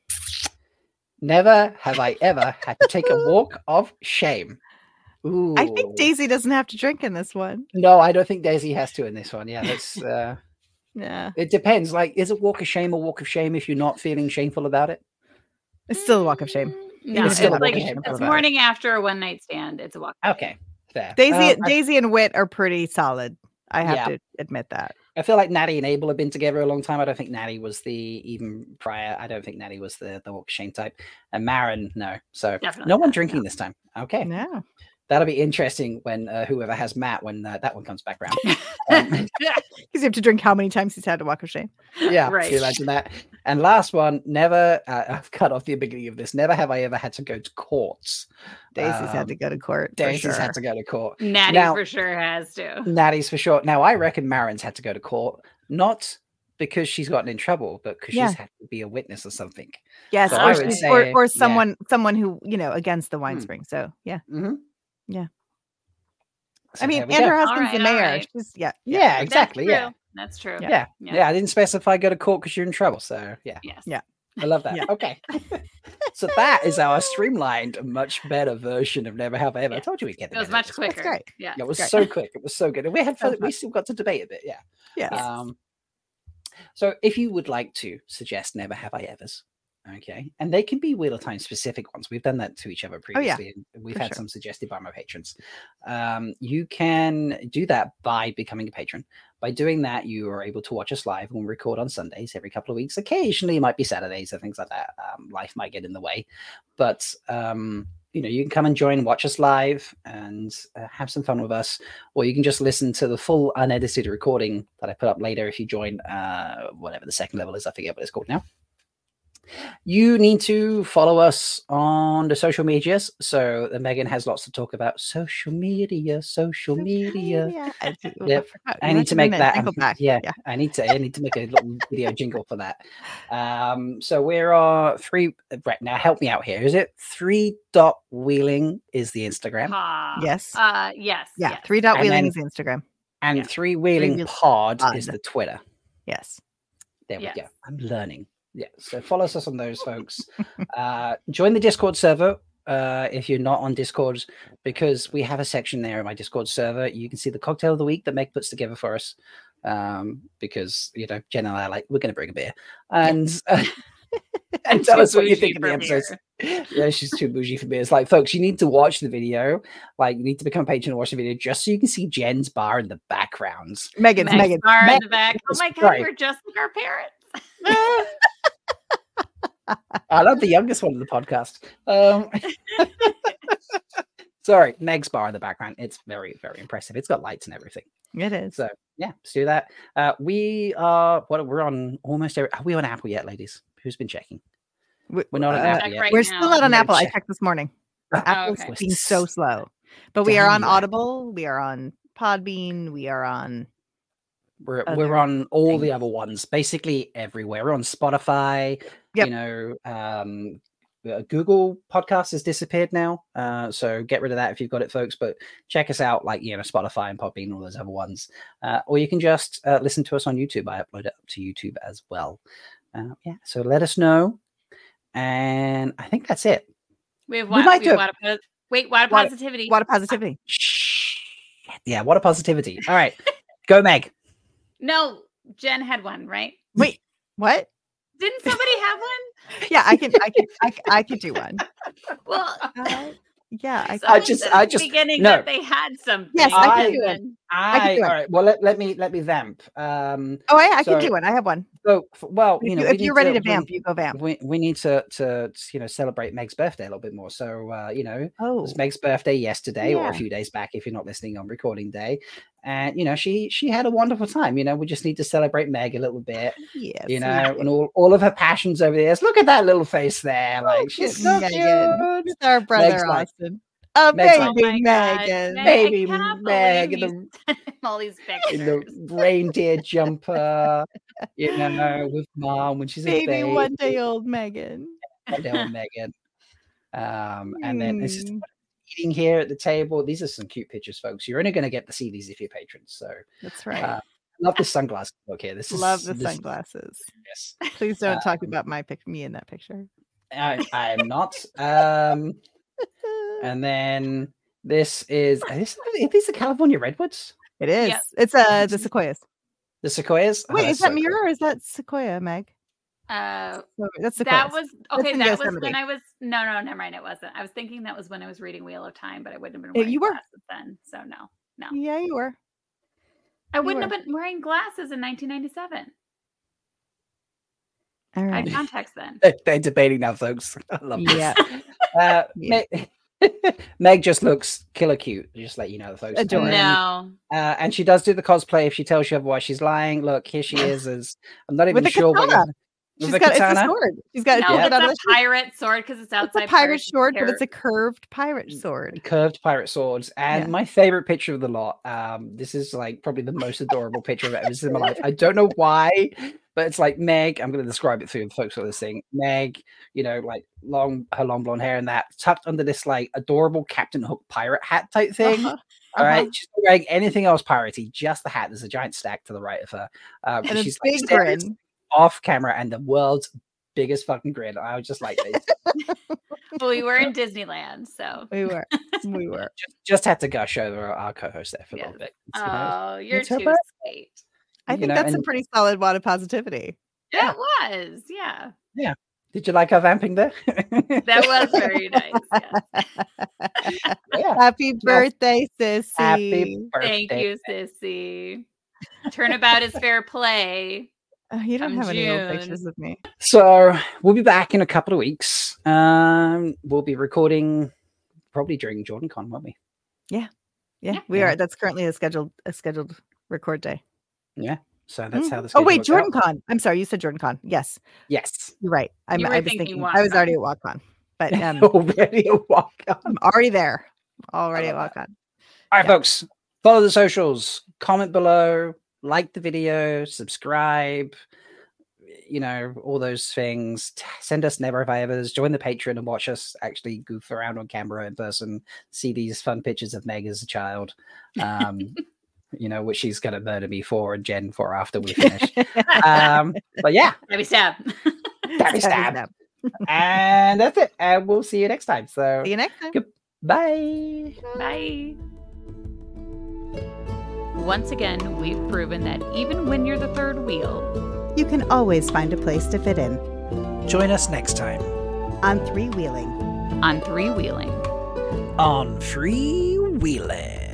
Never have I ever had to take a walk of shame. Ooh. I think Daisy doesn't have to drink in this one. No, I don't think Daisy has to in this one. Yeah, that's yeah. It depends. Like, is a walk of shame a walk of shame if you're not feeling shameful about it? It's still a walk of shame. No, it's like it's morning after a one night stand. It's a walk. Okay, fair. Daisy and Whit are pretty solid. I have to admit that. I feel like Natty and Abel have been together a long time. I don't think Natty was even prior. I don't think Natty was the walk of shame type. And Marin, no. So definitely no one drinking this time. Okay. No. That'll be interesting when whoever has Matt when that one comes back around. Because you have to drink how many times he's had to walk of shame. Yeah, right. Can you imagine that? And last one, never. I've cut off the beginning of this. Never have I ever had to go to courts. Daisy's had to go to court. Daisy's had to go to court. Natty for sure has to. Natty's for sure. Now I reckon Marin's had to go to court, not because she's gotten in trouble, but because she's had to be a witness or something. Yes, so or someone who against the wine spring. So yeah. Mm-hmm. Yeah. So I mean, and her husband's the mayor. Right. She's, yeah, exactly. That's true. Yeah. I didn't specify go to court because you're in trouble. So yeah. Yes. Yeah. I love that. Yeah. Okay. So that is our streamlined, much better version of Never Have I Ever. I told you we'd get it. It was much quicker. Great. Yeah. It was so quick. It was so good. And we had fun. We still got to debate a bit. Yeah. Yeah. So if you would like to suggest Never Have I Ever's, okay, and they can be Wheel of Time specific ones. We've done that to each other previously, and we've had some suggested by my patrons. You can do that by becoming a patron. By doing that, you are able to watch us live when we record on Sundays every couple of weeks. Occasionally, it might be Saturdays or things like that. Life might get in the way, but you can come and join, watch us live, and have some fun with us. Or you can just listen to the full unedited recording that I put up later if you join whatever the second level is. I forget what it's called now. You need to follow us on the social medias. So Megan has lots to talk about. Social media. Yep. I need to make that. I need to make a little video jingle for that. So we're 3 right now. Help me out here. Is it 3.wheeling is the Instagram? Yes. Yes. Yeah. 3.wheeling is the Instagram. And 3wheeling pod is the Twitter. Yes. There we go. I'm learning. Yeah, so follow us on those, folks. Join the Discord server if you're not on Discord, because we have a section there in my Discord server. You can see the cocktail of the week that Meg puts together for us, because Jen and I are like, we're going to bring a beer and and tell us what you think of the episodes. Yeah, she's too bougie for me. It's like, folks, you need to watch the video. Like, you need to become a patron and watch the video just so you can see Jen's bar in the background. Megan's bar in the back. Oh my god, we're just like our parents. I love the youngest one of the podcast. Sorry, Meg's bar in the background. It's very, very impressive. It's got lights and everything. It is. So yeah, let's do that. We are we're on almost every. Are we on Apple yet, ladies? Who's been checking? We're not on Apple yet. We're still not on Apple. I checked this morning. Apple's being so slow. But we are on Audible. We are on Podbean. We are on. We're on all the other ones, basically everywhere. We're on Spotify. Yep. Google Podcasts has disappeared now, so get rid of that if you've got it, folks. But check us out, like Spotify and Podbean, all those other ones. Or you can just listen to us on YouTube. I upload it up to YouTube as well. So let us know, and I think that's it. Wait, what a positivity. What a positivity. Yeah, what a positivity. All right, go Meg. No, Jen had one, right? Wait, what? Didn't somebody have one? Yeah, I could do one. Well, yeah, I just beginning that they had something. Yes, I can do it. All right. Well, let me vamp. I can do one. I have one. So, well, if you're ready to vamp, you go vamp. We need to celebrate Meg's birthday a little bit more. So it was Meg's birthday yesterday or a few days back if you're not listening on recording day, and she had a wonderful time. We just need to celebrate Meg a little bit. Yes, and all of her passions over there. Look at that little face there, like she's so cute. It's our brother Austin. Oh, baby Megan. Baby Megan. All these pictures. In the reindeer jumper, with mom when she's a baby. One-day-old Megan. One-day-old Megan. And then it's just eating here at the table. These are some cute pictures, folks. You're only going to get to see these if you're patrons. So that's right. Love the sunglasses look here. Love the sunglasses. Yes. Please don't talk about me in that picture. I am not. And then this is these the California redwoods? It is. Yep. It's the sequoias. The sequoias? Wait, is that mirror or is that sequoia, Meg? That's sequoias. That was okay. That was when I was no, never mind. It wasn't. I was thinking that was when I was reading Wheel of Time, but I wouldn't have been wearing glasses then. So no. Yeah, you were. I wouldn't have been wearing glasses in 1997. All right. I had contacts then. They're debating now, folks. I love this. Yeah. Meg just looks killer cute. Just let you know, folks. No. And she does do the cosplay. If she tells you otherwise, she's lying. Look, here she is. I'm not even sure. She's got it's a sword. She's got it's a pirate sword because it's outside. It's a pirate sword, but it's a curved pirate sword. Curved pirate swords. And my favorite picture of the lot. This is like probably the most adorable picture I've ever seen in my life. I don't know why, but it's like Meg. I'm going to describe it through the folks on this thing. Meg, like her long blonde hair and that tucked under this like adorable Captain Hook pirate hat type thing. All right, she's not wearing anything else piratey, just the hat. There's a giant stack to the right of her. And she's big grin off camera and the world's biggest fucking grin. I was just like this. Well, we were in Disneyland, so we were. Just had to gush over our co-host there for a little bit. You're too sweet. I think that's a pretty solid wad of positivity. Yeah, it was. Yeah. Yeah. Did you like our vamping there? That was very nice. Yeah. Happy birthday, Sissy. Happy birthday. Thank you, Sissy. Turnabout is fair play. You don't have any old pictures of me. So we'll be back in a couple of weeks. We'll be recording probably during JordanCon, won't we? Yeah, we are. That's currently a scheduled record day. Yeah. So that's how this. Oh wait, JordanCon. I'm sorry, you said JordanCon. Yes. You're right. I was thinking I was already at WalkCon, but already at WalkCon. I'm already there. Already at WalkCon. All right, folks. Follow the socials. Comment below. Like the video. Subscribe. All those things. Send us Never Have I Ever's. Join the Patreon and watch us actually goof around on camera in person. See these fun pictures of Meg as a child. Which she's going to murder me for and Jen for after we finish. But yeah. Stabby stab. Stabby stab. And that's it. And we'll see you next time. So see you next time. Goodbye. Bye. Once again, we've proven that even when you're the third wheel, you can always find a place to fit in. Join us next time. On Three Wheeling. On Three Wheeling. On Free Wheeling.